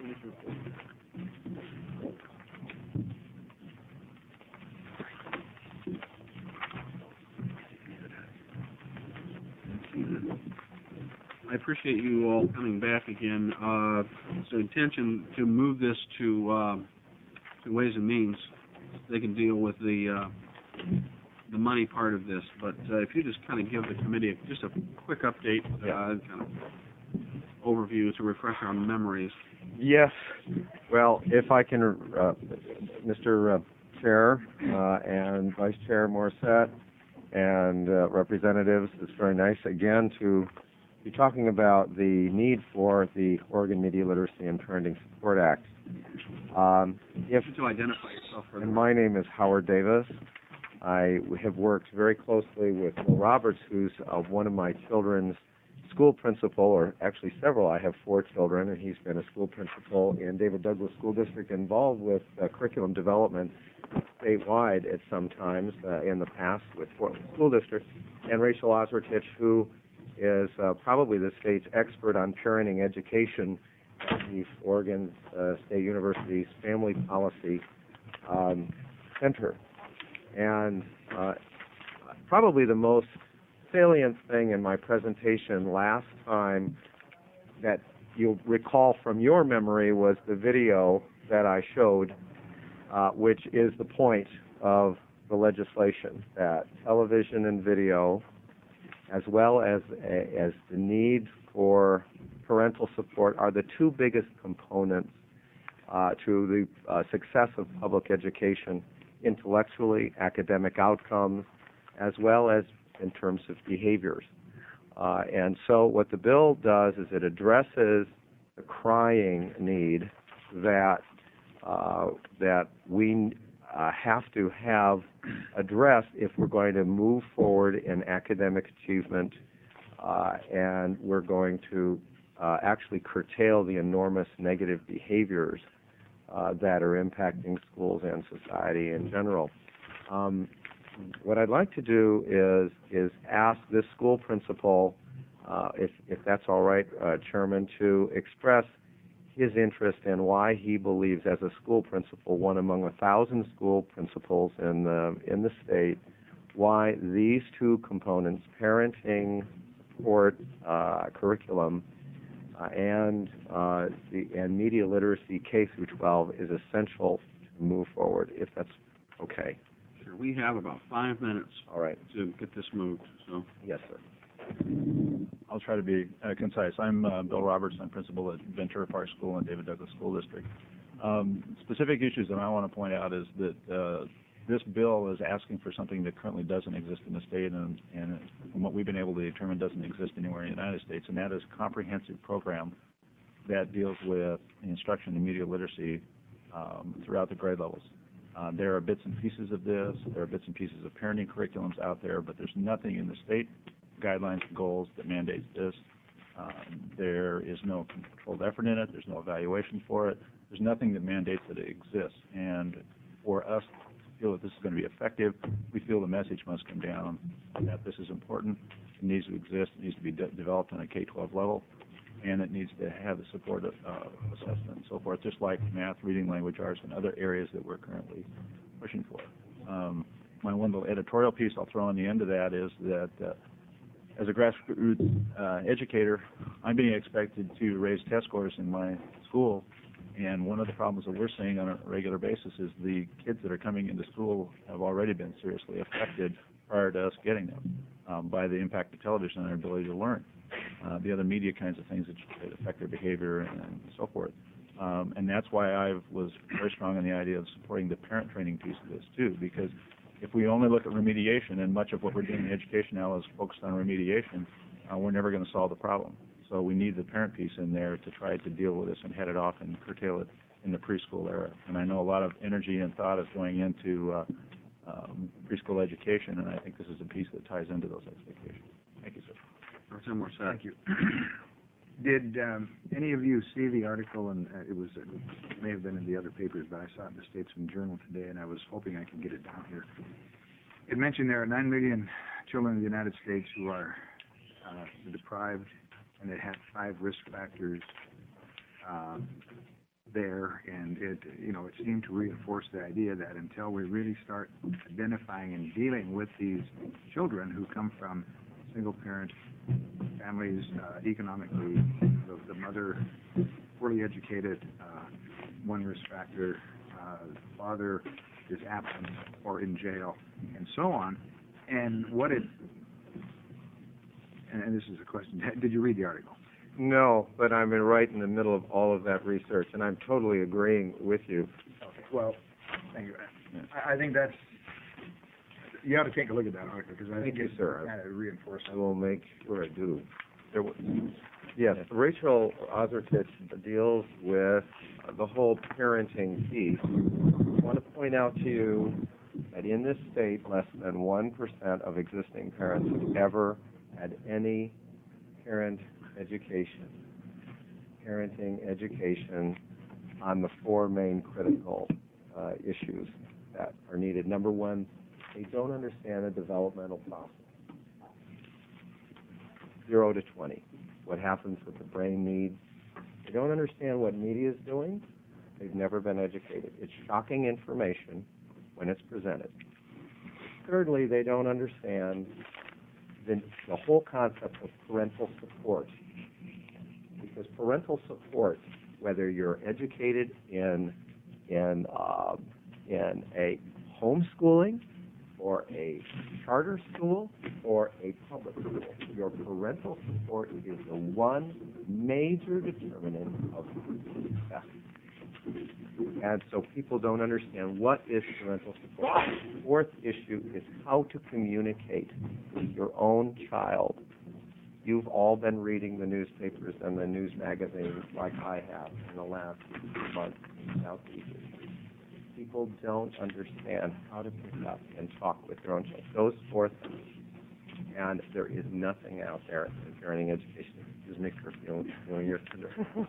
[SPEAKER 3] I appreciate you all coming back again. It's the intention to move this to Ways and Means. They can deal with the money part of this. But if you just kind of give the committee just a quick update, kind of overview to refresh our memories.
[SPEAKER 13] Yes. Well, if I can, Mr. Chair and Vice Chair Morissette and representatives, it's very nice again to be talking about the need for the Oregon Media Literacy and Parenting Support Act.
[SPEAKER 3] If to identify yourself for
[SPEAKER 13] and my name is Howard Davis. I have worked very closely with Bill Roberts, who's one of my children's school principal, or actually several. I have 4 children, and he's been a school principal in David Douglas School District, involved with curriculum development statewide at some times in the past with Portland School District, and Rachel Oswertich, who is probably the state's expert on parenting education at the Oregon State University's Family Policy Center. And probably the most salient thing in my presentation last time that you'll recall from your memory was the video that I showed, which is the point of the legislation, that television and video, as well as the need for parental support, are the 2 biggest components to the success of public education, intellectually, academic outcomes, as well as in terms of behaviors. And so what the bill does is it addresses the crying need that we have to have addressed if we're going to move forward in academic achievement, and we're going to actually curtail the enormous negative behaviors that are impacting schools and society in general. What I'd like to do is ask this school principal, if that's all right, Chairman, to express his interest in why he believes, as a school principal, one among 1,000 school principals in the state, why these 2 components, parenting support curriculum and media literacy K through 12, is essential to move forward. If that's okay.
[SPEAKER 3] Sure. We have about 5 minutes.
[SPEAKER 13] All right.
[SPEAKER 3] To get this moved. So.
[SPEAKER 13] Yes, sir.
[SPEAKER 14] I'll try to be concise. I'm Bill Roberts. I'm principal at Ventura Park School in David Douglas School District. Specific issues that I want to point out is that this bill is asking for something that currently doesn't exist in the state, and from what we've been able to determine doesn't exist anywhere in the United States, and that is a comprehensive program that deals with instruction in media literacy throughout the grade levels. There are bits and pieces of this. There are bits and pieces of parenting curriculums out there, but there's nothing in the state guidelines and goals that mandates this. There is no controlled effort in it. There's no evaluation for it. There's nothing that mandates that it exists. And for us to feel that this is going to be effective, we feel the message must come down that this is important. It needs to exist. It needs to be developed on a K-12 level, and it needs to have the support of assessment and so forth, just like math, reading, language arts, and other areas that we're currently pushing for. My one little editorial piece I'll throw on the end of that is that as a grassroots educator, I'm being expected to raise test scores in my school, and one of the problems that we're seeing on a regular basis is the kids that are coming into school have already been seriously affected prior to us getting them by the impact of television on their ability to learn, the other media kinds of things that affect their behavior and so forth. And that's why I was very strong on the idea of supporting the parent training piece of this too, because if we only look at remediation, and much of what we're doing in education now is focused on remediation, we're never going to solve the problem. So we need the parent piece in there to try to deal with this and head it off and curtail it in the preschool era. And I know a lot of energy and thought is going into preschool education, and I think this is a piece that ties into those expectations. Thank you, sir.
[SPEAKER 10] Thank you. Did any of you see the article? And it may have been in the other papers, but I saw it in the Statesman Journal today, and I was hoping I could get it down here. It mentioned there are 9 million children in the United States who are deprived and it had 5 risk factors there, and it seemed to reinforce the idea that until we really start identifying and dealing with these children who come from single-parent families, economically, the mother poorly educated, one risk factor, father is absent or in jail, and so on. And and this is a question, did you read the article?
[SPEAKER 13] No, but I'm right in the middle of all of that research, and I'm totally agreeing with you.
[SPEAKER 10] Okay, well, thank you. I think that's, you ought to take a look at that article, because I think
[SPEAKER 13] Thank you,
[SPEAKER 10] it's
[SPEAKER 13] sir.
[SPEAKER 10] kind of reinforced.
[SPEAKER 13] I will make sure I do. Yes, Rachel Ozertich deals with the whole parenting piece. I want to point out to you that in this state, less than 1% of existing parents have ever had any parenting education on the 4 main critical issues that are needed. Number 1, they don't understand the developmental process. 0 to 20, what happens with the brain needs. They don't understand what media is doing. They've never been educated. It's shocking information when it's presented. Thirdly, they don't understand the whole concept of parental support. Because parental support, whether you're educated in a homeschooling or a charter school or a public school, your parental support is the one major determinant of success. And so people don't understand what is parental support. The 4th issue is how to communicate with your own child. You've all been reading the newspapers and the news magazines like I have in the last month about these issues. People don't understand how to pick up and talk with their own child. Those 4 things. And there is nothing out there in parenting education. Excuse me for feeling your thunder.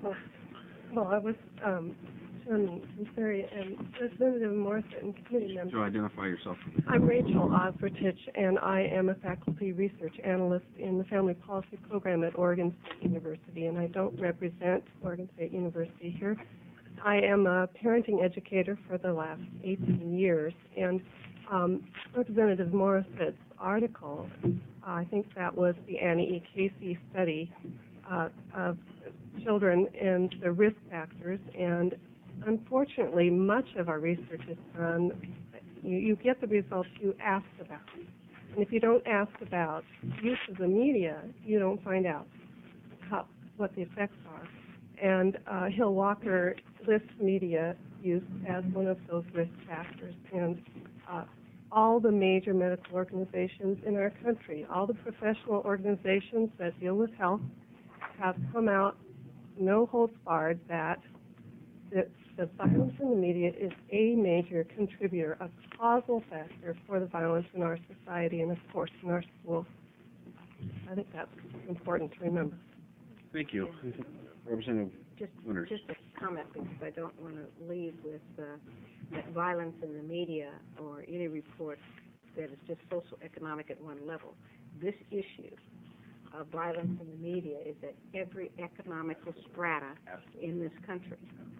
[SPEAKER 15] Well, I was Chairman Panseri and Representative Morrison and committee member.
[SPEAKER 3] So identify yourself.
[SPEAKER 15] I'm Rachel Ozertich, and I am a faculty research analyst in the Family Policy Program at Oregon State University, and I don't represent Oregon State University here. I am a parenting educator for the last 18 years, and Representative Morrison's article, I think that was the Annie E. Casey study of children and the risk factors, and unfortunately, much of our research is done, you get the results you ask about. And if you don't ask about use of the media, you don't find out what the effects are. And Hill Walker lists media use as one of those risk factors. And all the major medical organizations in our country, all the professional organizations that deal with health, have come out, no holds barred, that the violence in the media is a major contributor, a causal factor for the violence in our society and, of course, in our schools. I think that's important to remember.
[SPEAKER 3] Thank you. Representative Winters.
[SPEAKER 6] Just a comment, because I don't want to leave with that violence in the media or any report that is just socioeconomic at one level. This issue of violence in the media is at every economical strata in this country.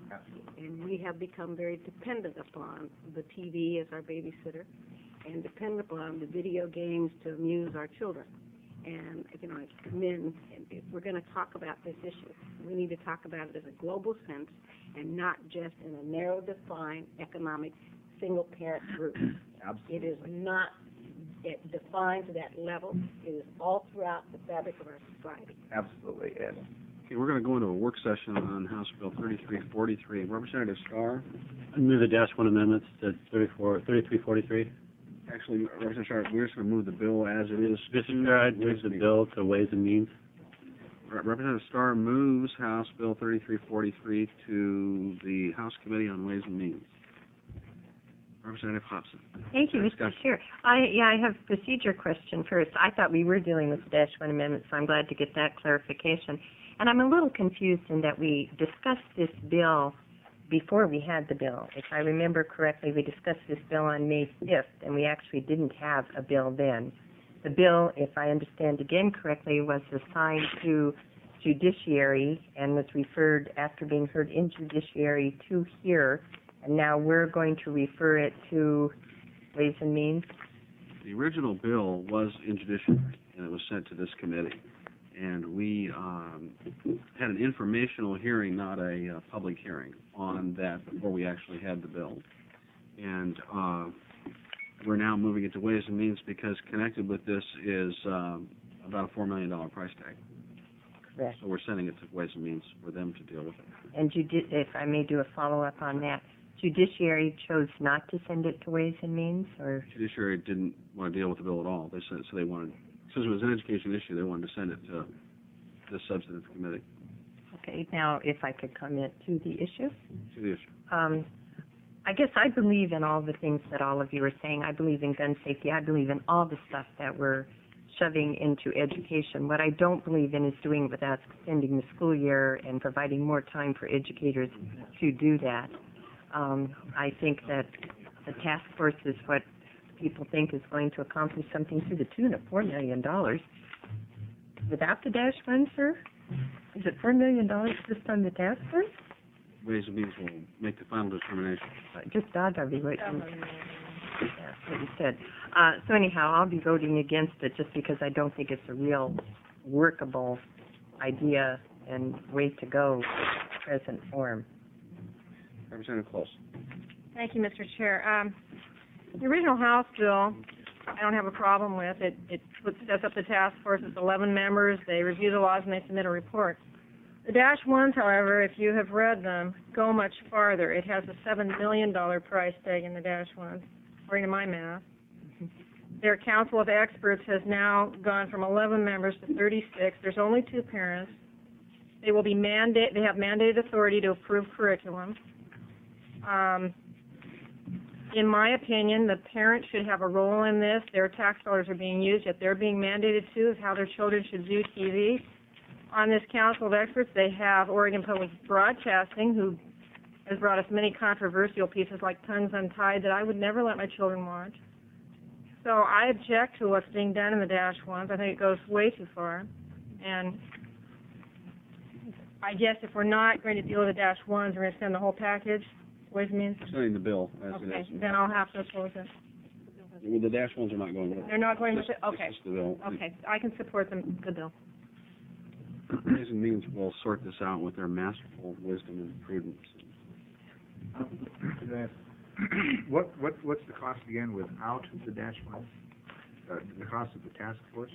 [SPEAKER 6] And we have become very dependent upon the TV as our babysitter and dependent upon the video games to amuse our children. And, I commend, if we're going to talk about this issue, we need to talk about it as a global sense and not just in a narrow defined economic single parent group. It is not defined to that level. It is all throughout the fabric of our society.
[SPEAKER 13] Absolutely. And
[SPEAKER 3] Okay, we're going to go into a work session on House Bill 3343. Representative Starr?
[SPEAKER 16] I move the -1 amendments to 3343.
[SPEAKER 3] Actually, Representative Starr, we're just going to move the bill as it is.
[SPEAKER 16] Mr. Chair, I'd move the bill to Ways and Means.
[SPEAKER 3] Representative Starr moves House Bill 3343 to the House Committee on Ways and Means. Representative Hobson.
[SPEAKER 1] Thank you, Mr. Chair. I have a procedure question first. I thought we were dealing with the -1 amendment, so I'm glad to get that clarification. And I'm a little confused in that we discussed this bill before we had the bill. If I remember correctly, we discussed this bill on May 5th, and we actually didn't have a bill then. The bill, if I understand again correctly, was assigned to judiciary and was referred, after being heard in judiciary, to here, and now we're going to refer it to Ways and Means?
[SPEAKER 3] The original bill was in judiciary, and it was sent to this committee. And we had an informational hearing, not a public hearing, on that before we actually had the bill. And we're now moving it to Ways and Means because connected with this is about a $4 million price tag.
[SPEAKER 1] Correct.
[SPEAKER 3] So we're sending it to Ways and Means for them to deal with it.
[SPEAKER 1] And if I may do a follow-up on that, judiciary chose not to send it to Ways and Means, or?
[SPEAKER 3] Judiciary didn't want to deal with the bill at all. They said, so they wanted, since it was an education issue, they wanted to send it to the substantive committee.
[SPEAKER 1] Okay, now if I could comment to the issue.
[SPEAKER 3] To the issue.
[SPEAKER 1] I guess I believe in all the things that all of you are saying. I believe in gun safety. I believe in all the stuff that we're shoving into education. What I don't believe in is doing it without extending the school year and providing more time for educators to do that. I think that the task force is what people think is going to accomplish something to the tune of $4 million. Without the dash fund, sir? Is it $4 million just on the task force?
[SPEAKER 3] Ways and Means will make the final determination.
[SPEAKER 1] Just odd of you, what you said. So anyhow, I'll be voting against it just because I don't think it's a real workable idea and way to go in its present form.
[SPEAKER 3] Representative Close.
[SPEAKER 6] Thank you, Mr. Chair. The original House bill, I don't have a problem with. It sets up the task force. It's 11 members. They review the laws and they submit a report. The Dash 1s, however, if you have read them, go much farther. It has a $7 million price tag in the Dash 1s, according to my math. Their Council of Experts has now gone from 11 members to 36. There's only 2 parents. They will be they have mandated authority to approve curriculum. In my opinion, the parents should have a role in this. Their tax dollars are being used, yet they're being mandated to, is how their children should view TV. On this Council of Experts, they have Oregon Public Broadcasting, who has brought us many controversial pieces like Tongues Untied that I would never let my children watch. So I object to what's being done in the Dash 1s. I think it goes way too far. And I guess if we're not going to deal with the Dash 1s, we're going to send the whole package. Ways and Means?
[SPEAKER 3] Sending the bill as it
[SPEAKER 6] Okay,
[SPEAKER 3] is.
[SPEAKER 6] then I'll have to oppose it.
[SPEAKER 3] Well, the Dash 1s are not going with it.
[SPEAKER 6] They're not going with it?
[SPEAKER 3] This
[SPEAKER 6] Okay.
[SPEAKER 3] is the bill.
[SPEAKER 6] Okay, I can support the bill.
[SPEAKER 3] Ways and Means will sort this out with their masterful wisdom and prudence.
[SPEAKER 10] What's the cost again without the dash one? The cost of the task force?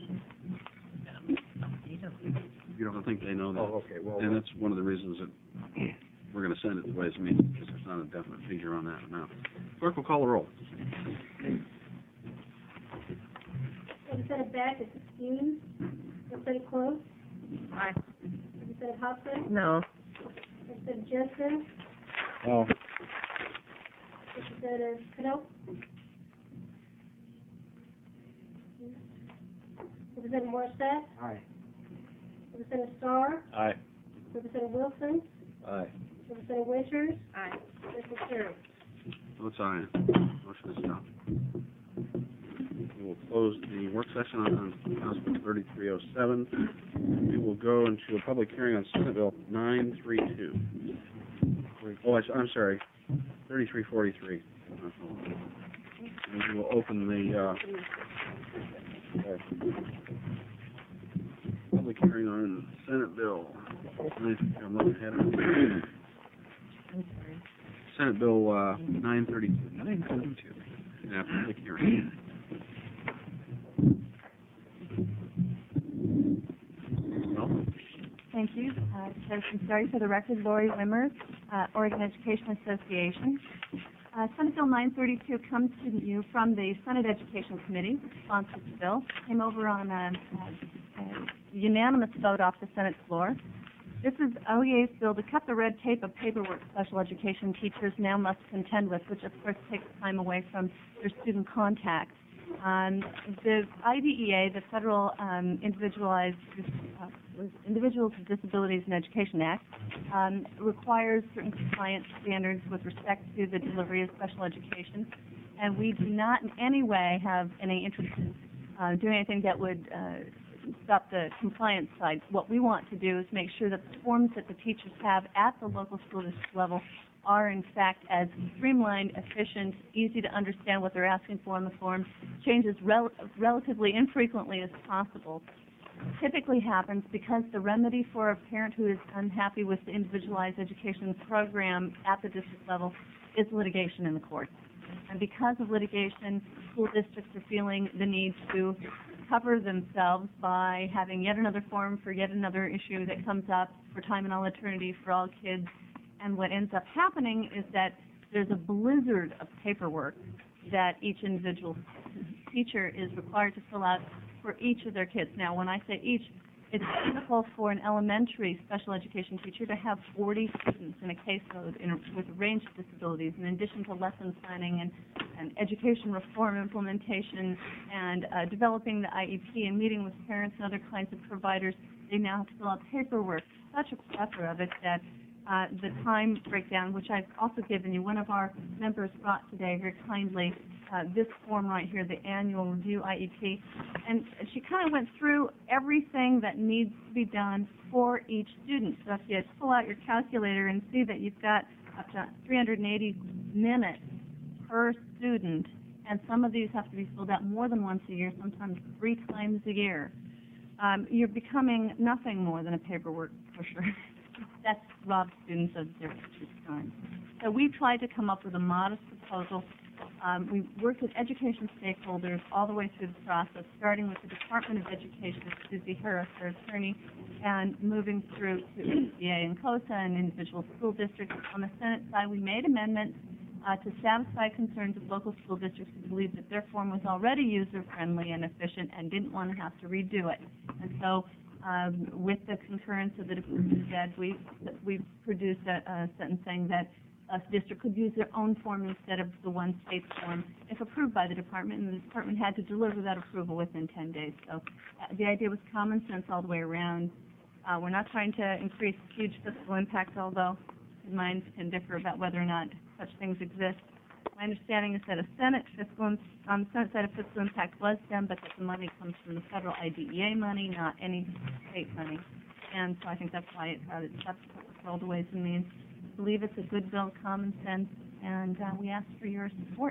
[SPEAKER 3] You don't think they know that?
[SPEAKER 10] Oh, okay. Well,
[SPEAKER 3] and that's one of the reasons that we're going to send it to Ways and Means, because there's not a definite figure on that amount. Clerk will call the roll.
[SPEAKER 4] Representative Beck is excused. Representative Close?
[SPEAKER 6] Aye.
[SPEAKER 4] Representative Hudson?
[SPEAKER 1] No.
[SPEAKER 4] Representative Jensen?
[SPEAKER 10] No.
[SPEAKER 4] Representative Knopp? Representative Morissette?
[SPEAKER 10] Aye.
[SPEAKER 4] Representative Starr?
[SPEAKER 10] Aye.
[SPEAKER 4] Representative Wilson?
[SPEAKER 10] Aye.
[SPEAKER 4] Representative Winters?
[SPEAKER 6] Aye.
[SPEAKER 4] Motion carries.
[SPEAKER 3] Votes aye. Motion is adopted. We will close the work session on House Bill 3307. We will go into a public hearing on Senate Bill 932. Oh, I'm sorry, 3343. And we will open the public hearing on Senate Bill. I'm looking ahead.
[SPEAKER 1] I'm sorry.
[SPEAKER 3] Senate Bill 932. 932. Yeah, public hearing.
[SPEAKER 17] Thank you. Citizen Story for the record, Lori Wimmer, Oregon Education Association. Senate Bill 932 comes to you from the Senate Education Committee, sponsored the bill. Came over on a unanimous vote off the Senate floor. This is OEA's bill to cut the red tape of paperwork special education teachers now must contend with, which of course takes time away from their student contact. The IDEA, the Federal Individuals with Disabilities in Education Act, requires certain compliance standards with respect to the delivery of special education, and we do not in any way have any interest in doing anything that would stop the compliance side. What we want to do is make sure that the forms that the teachers have at the local school district level are in fact as streamlined, efficient, easy to understand what they're asking for on the form, changes relatively infrequently as possible. Typically happens because the remedy for a parent who is unhappy with the individualized education program at the district level is litigation in the courts. And because of litigation, school districts are feeling the need to cover themselves by having yet another form for yet another issue that comes up for time and all eternity for all kids. And what ends up happening is that there's a blizzard of paperwork that each individual teacher is required to fill out for each of their kids. Now, when I say each, it's typical for an elementary special education teacher to have 40 students in a caseload with a range of disabilities, in addition to lesson planning and education reform implementation and developing the IEP and meeting with parents and other kinds of providers. They now have to fill out paperwork, such a plethora of it that the time breakdown, which I've also given you, one of our members brought today very kindly this form right here, the annual review IEP, and she kind of went through everything that needs to be done for each student. So if you pull out your calculator and see that you've got up to 380 minutes per student, and some of these have to be filled out more than once a year, sometimes 3 times a year, you're becoming nothing more than a paperwork pusher. That's robs students of their teachers' time. So we tried to come up with a modest proposal. We worked with education stakeholders all the way through the process, starting with the Department of Education, Susie Harris, their attorney, and moving through to SBA and COSA and individual school districts. On the Senate side, we made amendments to satisfy concerns of local school districts who believed that their form was already user-friendly and efficient and didn't want to have to redo it. And so with the concurrence of the Department of Ed, we produced a sentence saying that a district could use their own form instead of the one state form if approved by the department, and the department had to deliver that approval within 10 days. So the idea was common sense all the way around. We're not trying to increase huge fiscal impact, although minds can differ about whether or not such things exist. My understanding is that on the Senate side, a fiscal impact was done, but that the money comes from the federal IDEA money, not any state money. And so I think that's why it's acceptable for all the ways and means. I believe it's a good bill, common sense, and we ask for your support.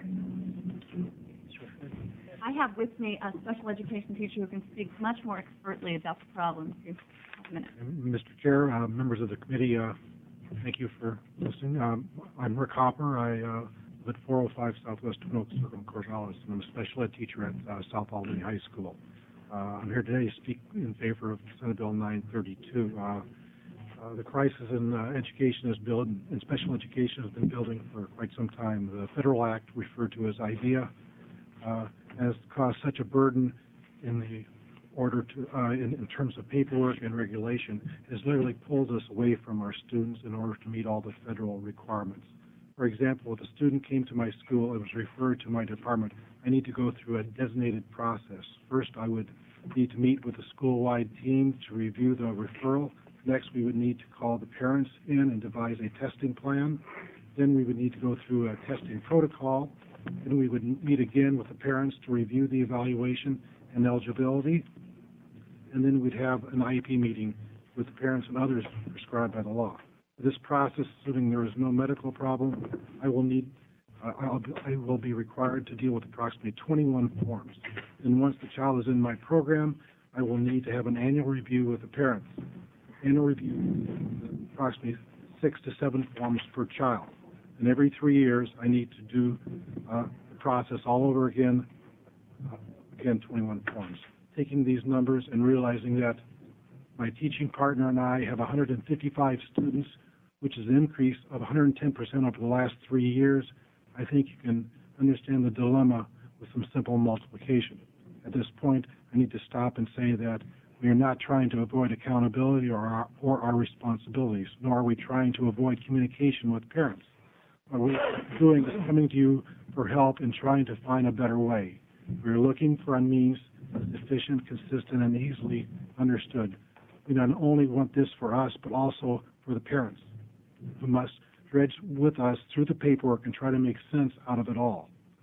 [SPEAKER 17] I have with me a special education teacher who can speak much more expertly about the problem.
[SPEAKER 18] Mr. Chair, members of the committee, thank you for listening. I'm Rick Hopper. I live at 405 Southwest Twin Oaks Circle in Corvallis, and I'm a special ed teacher at South Albany High School. I'm here today to speak in favor of Senate Bill 932. The crisis in education and special education has been building for quite some time. The federal act, referred to as IDEA, has caused such a burden in the order to, in terms of paperwork and regulation, has literally pulled us away from our students in order to meet all the federal requirements. For example, if a student came to my school and was referred to my department, I need to go through a designated process. First, I would need to meet with a school-wide team to review the referral. Next, we would need to call the parents in and devise a testing plan. Then we would need to go through a testing protocol. Then we would meet again with the parents to review the evaluation and eligibility. And then we'd have an IEP meeting with the parents and others prescribed by the law. This process, assuming there is no medical problem, I will be required to deal with approximately 21 forms. And once the child is in my program, I will need to have an annual review with the parents. Annual review, approximately 6 to 7 forms per child. And every 3 years, I need to do the process all over again, 21 forms. Taking these numbers and realizing that my teaching partner and I have 155 students, which is an increase of 110% over the last 3 years, I think you can understand the dilemma with some simple multiplication. At this point, I need to stop and say that we are not trying to avoid accountability or our responsibilities, nor are we trying to avoid communication with parents. What we're doing is coming to you for help and trying to find a better way. We're looking for a means that's efficient, consistent, and easily understood. We not only want this for us, but also for the parents, who must dredge with us through the paperwork and try to make sense out of it all. The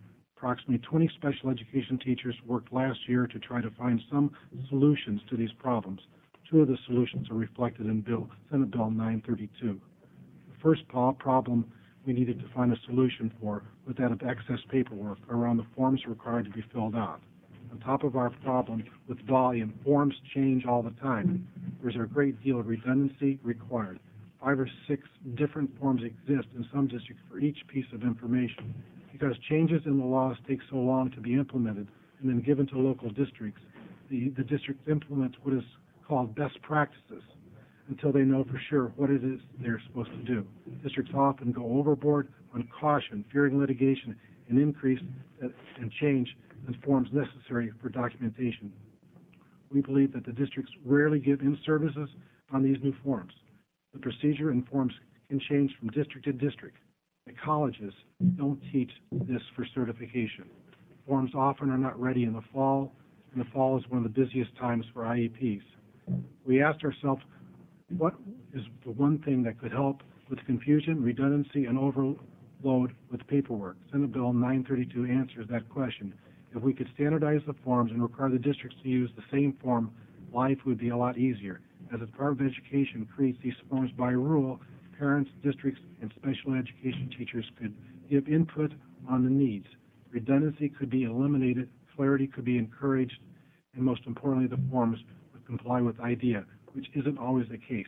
[SPEAKER 18] Approximately 20 special education teachers worked last year to try to find some solutions to these problems. Two of the solutions are reflected in Senate Bill 932. The first problem we needed to find a solution for was that of excess paperwork around the forms required to be filled out. On top of our problem with volume, forms change all the time. There's a great deal of redundancy required. 5 or 6 different forms exist in some districts for each piece of information. Because changes in the laws take so long to be implemented and then given to local districts, the districts implement what is called best practices until they know for sure what it is they're supposed to do. Districts often go overboard on caution, fearing litigation, and increase and change the forms necessary for documentation. We believe that the districts rarely give in services on these new forms. The procedure and forms can change from district to district. The colleges don't teach this for certification. Forms often are not ready in the fall, and the fall is one of the busiest times for IEPs. We asked ourselves, what is the one thing that could help with confusion, redundancy, and overload with paperwork? Senate Bill 932 answers that question. If we could standardize the forms and require the districts to use the same form, life would be a lot easier. As the Department of Education creates these forms by rule, parents, districts, and special education teachers could give input on the needs. Redundancy could be eliminated, clarity could be encouraged, and most importantly, the forms would comply with IDEA, which isn't always the case.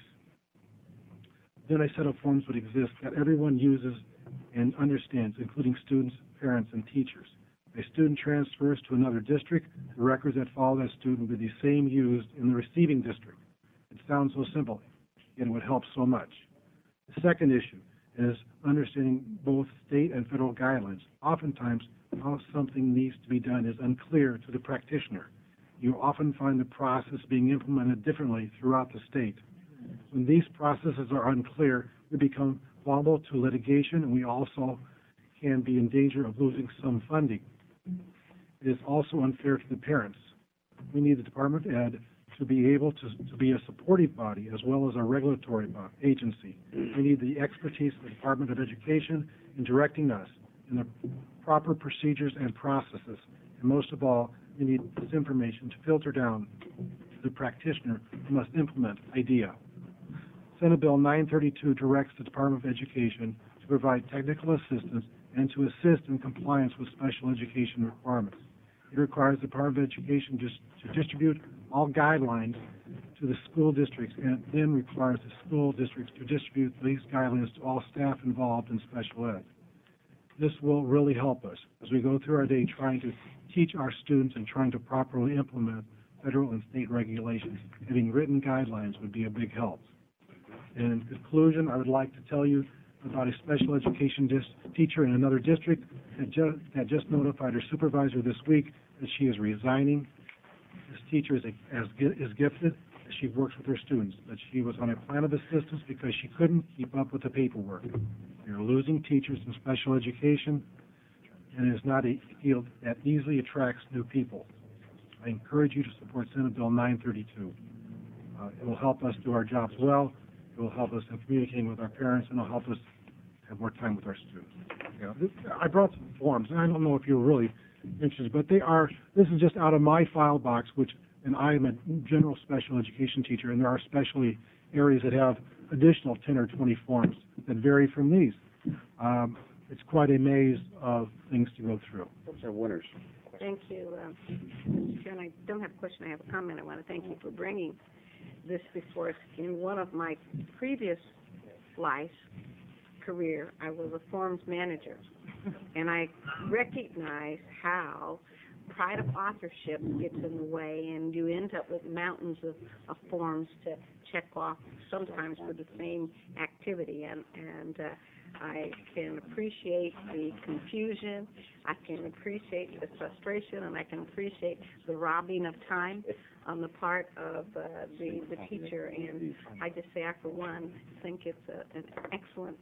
[SPEAKER 18] Then a set of forms would exist that everyone uses and understands, including students, parents, and teachers. If a student transfers to another district, the records that follow that student would be the same used in the receiving district. It sounds so simple, yet it would help so much. The second issue is understanding both state and federal guidelines. Oftentimes, how something needs to be done is unclear to the practitioner. You often find the process being implemented differently throughout the state. When these processes are unclear, we become vulnerable to litigation, and we also can be in danger of losing some funding. It is also unfair to the parents. We need the Department of Ed to be able to be a supportive body as well as a regulatory agency. We need the expertise of the Department of Education in directing us in the proper procedures and processes. And most of all, we need this information to filter down to the practitioner who must implement IDEA. Senate Bill 932 directs the Department of Education to provide technical assistance and to assist in compliance with special education requirements. It requires the Department of Education to distribute all guidelines to the school districts, and it then requires the school districts to distribute these guidelines to all staff involved in special ed. This will really help us as we go through our day trying to teach our students and trying to properly implement federal and state regulations. Having written guidelines would be a big help. And in conclusion, I would like to tell you about a special education teacher in another district that just notified her supervisor this week that she is resigning. This teacher is gifted. She works with her students, but she was on a plan of assistance because she couldn't keep up with the paperwork. We are losing teachers in special education, and it is not a field that easily attracts new people. I encourage you to support Senate Bill 932. It will help us do our jobs well. It will help us in communicating with our parents, and it will help us have more time with our students. I brought some forms, and I don't know if you're really interested, but this is just out of my file box, and I am a general special education teacher, and there are especially areas that have additional 10 or 20 forms that vary from these. It's quite a maze of things to go through.
[SPEAKER 3] Those are winners.
[SPEAKER 6] Thank you, Mr. Chair, and I don't have a question, I have a comment. I want to thank you for bringing this before us. In one of my previous lives, career, I was a forms manager, and I recognize how pride of authorship gets in the way, and you end up with mountains of forms to check off, sometimes for the same activity, and I can appreciate the confusion, I can appreciate the frustration, and I can appreciate the robbing of time on the part of the teacher, and I just say, I for one, think it's an excellent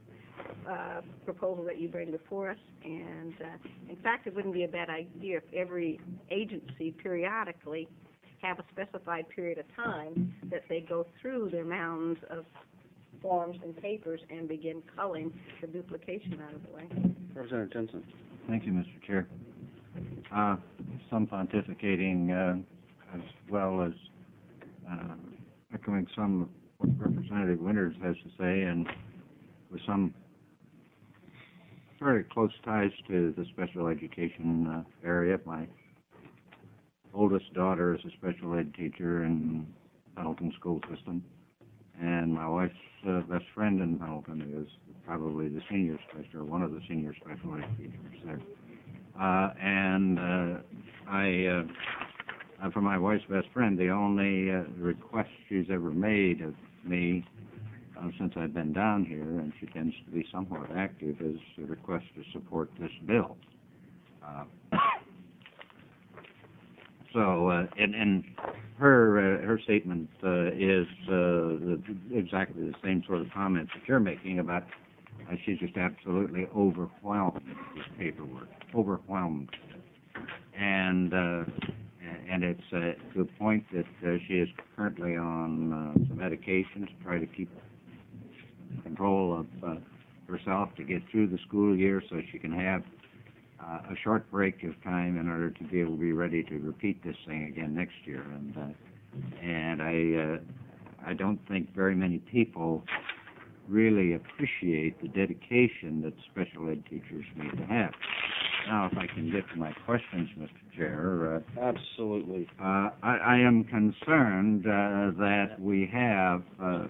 [SPEAKER 6] proposal that you bring before us, and in fact, it wouldn't be a bad idea if every agency periodically have a specified period of time that they go through their mountains of forms and papers and begin culling the duplication out of the way.
[SPEAKER 3] Representative Jensen.
[SPEAKER 9] Thank you, Mr. Chair. Some pontificating, as well as echoing some of what Representative Winters has to say, and with some very close ties to the special education area. My oldest daughter is a special ed teacher in Pendleton school system, and my wife's best friend in Pendleton is probably the senior special, one of the senior special ed teachers there. For my wife's best friend, the only request she's ever made of me since I've been down here, and she tends to be somewhat active, is a request to support this bill. And her statement is exactly the same sort of comments that you're making about she's just absolutely overwhelmed with paperwork, overwhelmed, and it's to the point that she is currently on some medications to try to keep control of herself to get through the school year, so she can have a short break of time in order to be able to be ready to repeat this thing again next year. And I don't think very many people really appreciate the dedication that special ed teachers need to have. Now, if I can get to my questions, Mr. Chair.
[SPEAKER 3] Absolutely.
[SPEAKER 9] I am concerned that we have,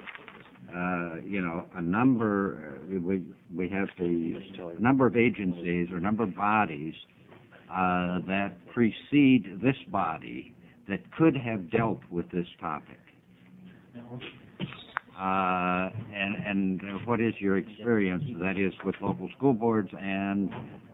[SPEAKER 9] a number, we have a number of agencies or number of bodies that precede this body that could have dealt with this topic. And what is your experience, that is, with local school boards and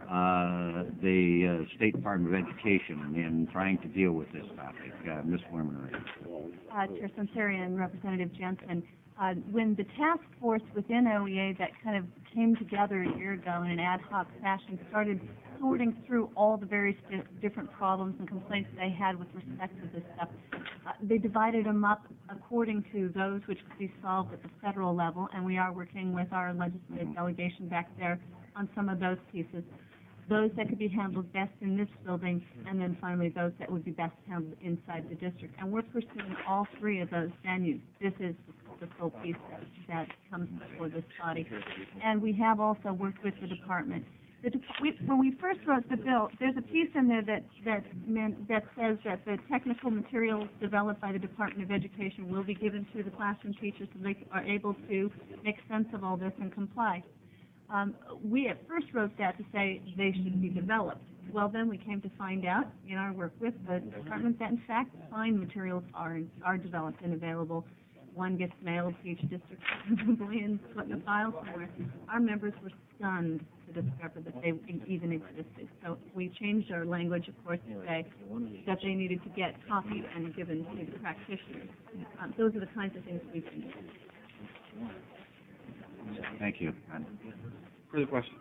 [SPEAKER 9] the State Department of Education in trying to deal with this topic? Ms. Wimmer.
[SPEAKER 17] Chair Sunseri and Representative Jensen, when the task force within OEA that kind of came together a year ago in an ad hoc fashion started sorting through all the various different problems and complaints they had with respect to this stuff, they divided them up according to those which could be solved at the federal level, and we are working with our legislative delegation back there on some of those pieces. Those that could be handled best in this building, and then finally those that would be best handled inside the district. And we're pursuing all three of those venues. This is the full piece that comes before this body. And we have also worked with the department. When we first wrote the bill, there's a piece in there that says that the technical materials developed by the Department of Education will be given to the classroom teachers so they are able to make sense of all this and comply. We at first wrote that to say they should be developed. Well, then we came to find out in our work with the department that, in fact, fine materials are developed and available. One gets mailed to each district presumably and put in a file somewhere. Our members were stunned to discover that they even existed. So we changed our language, of course, to say that they needed to get copied and given to the practitioners. Those are the kinds of things we've been doing.
[SPEAKER 9] Thank you.
[SPEAKER 3] Further questions?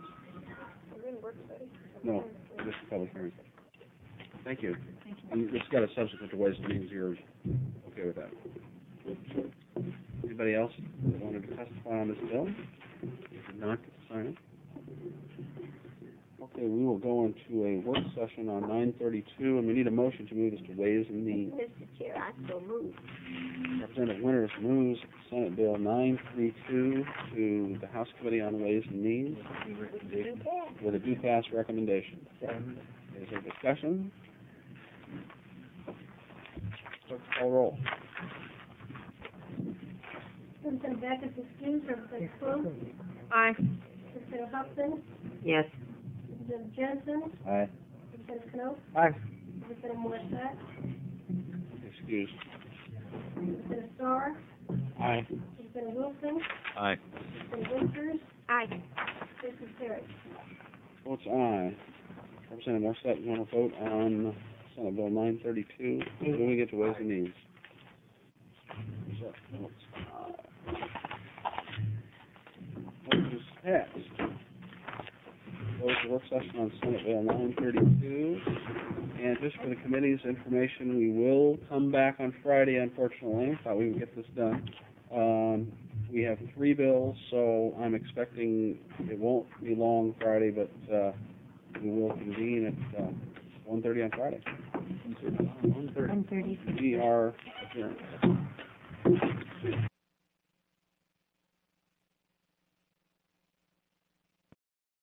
[SPEAKER 3] No, just a public hearing. Thank you.
[SPEAKER 17] Thank you.
[SPEAKER 3] And it's got a subsequent to Ways and Means here. Okay with that. Anybody else that wanted to testify on this bill? Did not get to sign it. Okay, we will go into a work session on 9:32, and we need a motion to move this to Ways and Means.
[SPEAKER 6] Mr. Chair, I so move.
[SPEAKER 3] Representative Winters moves Senate Bill 932 to the House Committee on Ways and Means with a do pass recommendation. Is there discussion? Clerk, call roll.
[SPEAKER 4] Representative Beck is excused. Representative Crowe?
[SPEAKER 1] Aye.
[SPEAKER 4] Representative Hudson?
[SPEAKER 1] Yes.
[SPEAKER 4] Representative Jensen?
[SPEAKER 9] Aye.
[SPEAKER 4] Representative Knopp?
[SPEAKER 11] Aye.
[SPEAKER 4] Representative Morissette?
[SPEAKER 3] Excused.
[SPEAKER 4] Representative Starr?
[SPEAKER 3] Aye.
[SPEAKER 4] Representative Wilson?
[SPEAKER 9] Aye.
[SPEAKER 4] Representative Winters?
[SPEAKER 1] Aye.
[SPEAKER 4] Chair Sunseri?
[SPEAKER 3] Votes aye. Representative Morissette, you want to vote on Senate Bill 932, moving it to Ways and Means? Morissette votes aye. Motion is passed. Close the work session on Senate Bill 932. And just for the committee's information, we will come back on Friday, unfortunately. Thought we would get this done. We have 3 bills, so I'm expecting it won't be long Friday, but We will convene at 1:30 on Friday.
[SPEAKER 17] 1:30.
[SPEAKER 3] We are adjourned.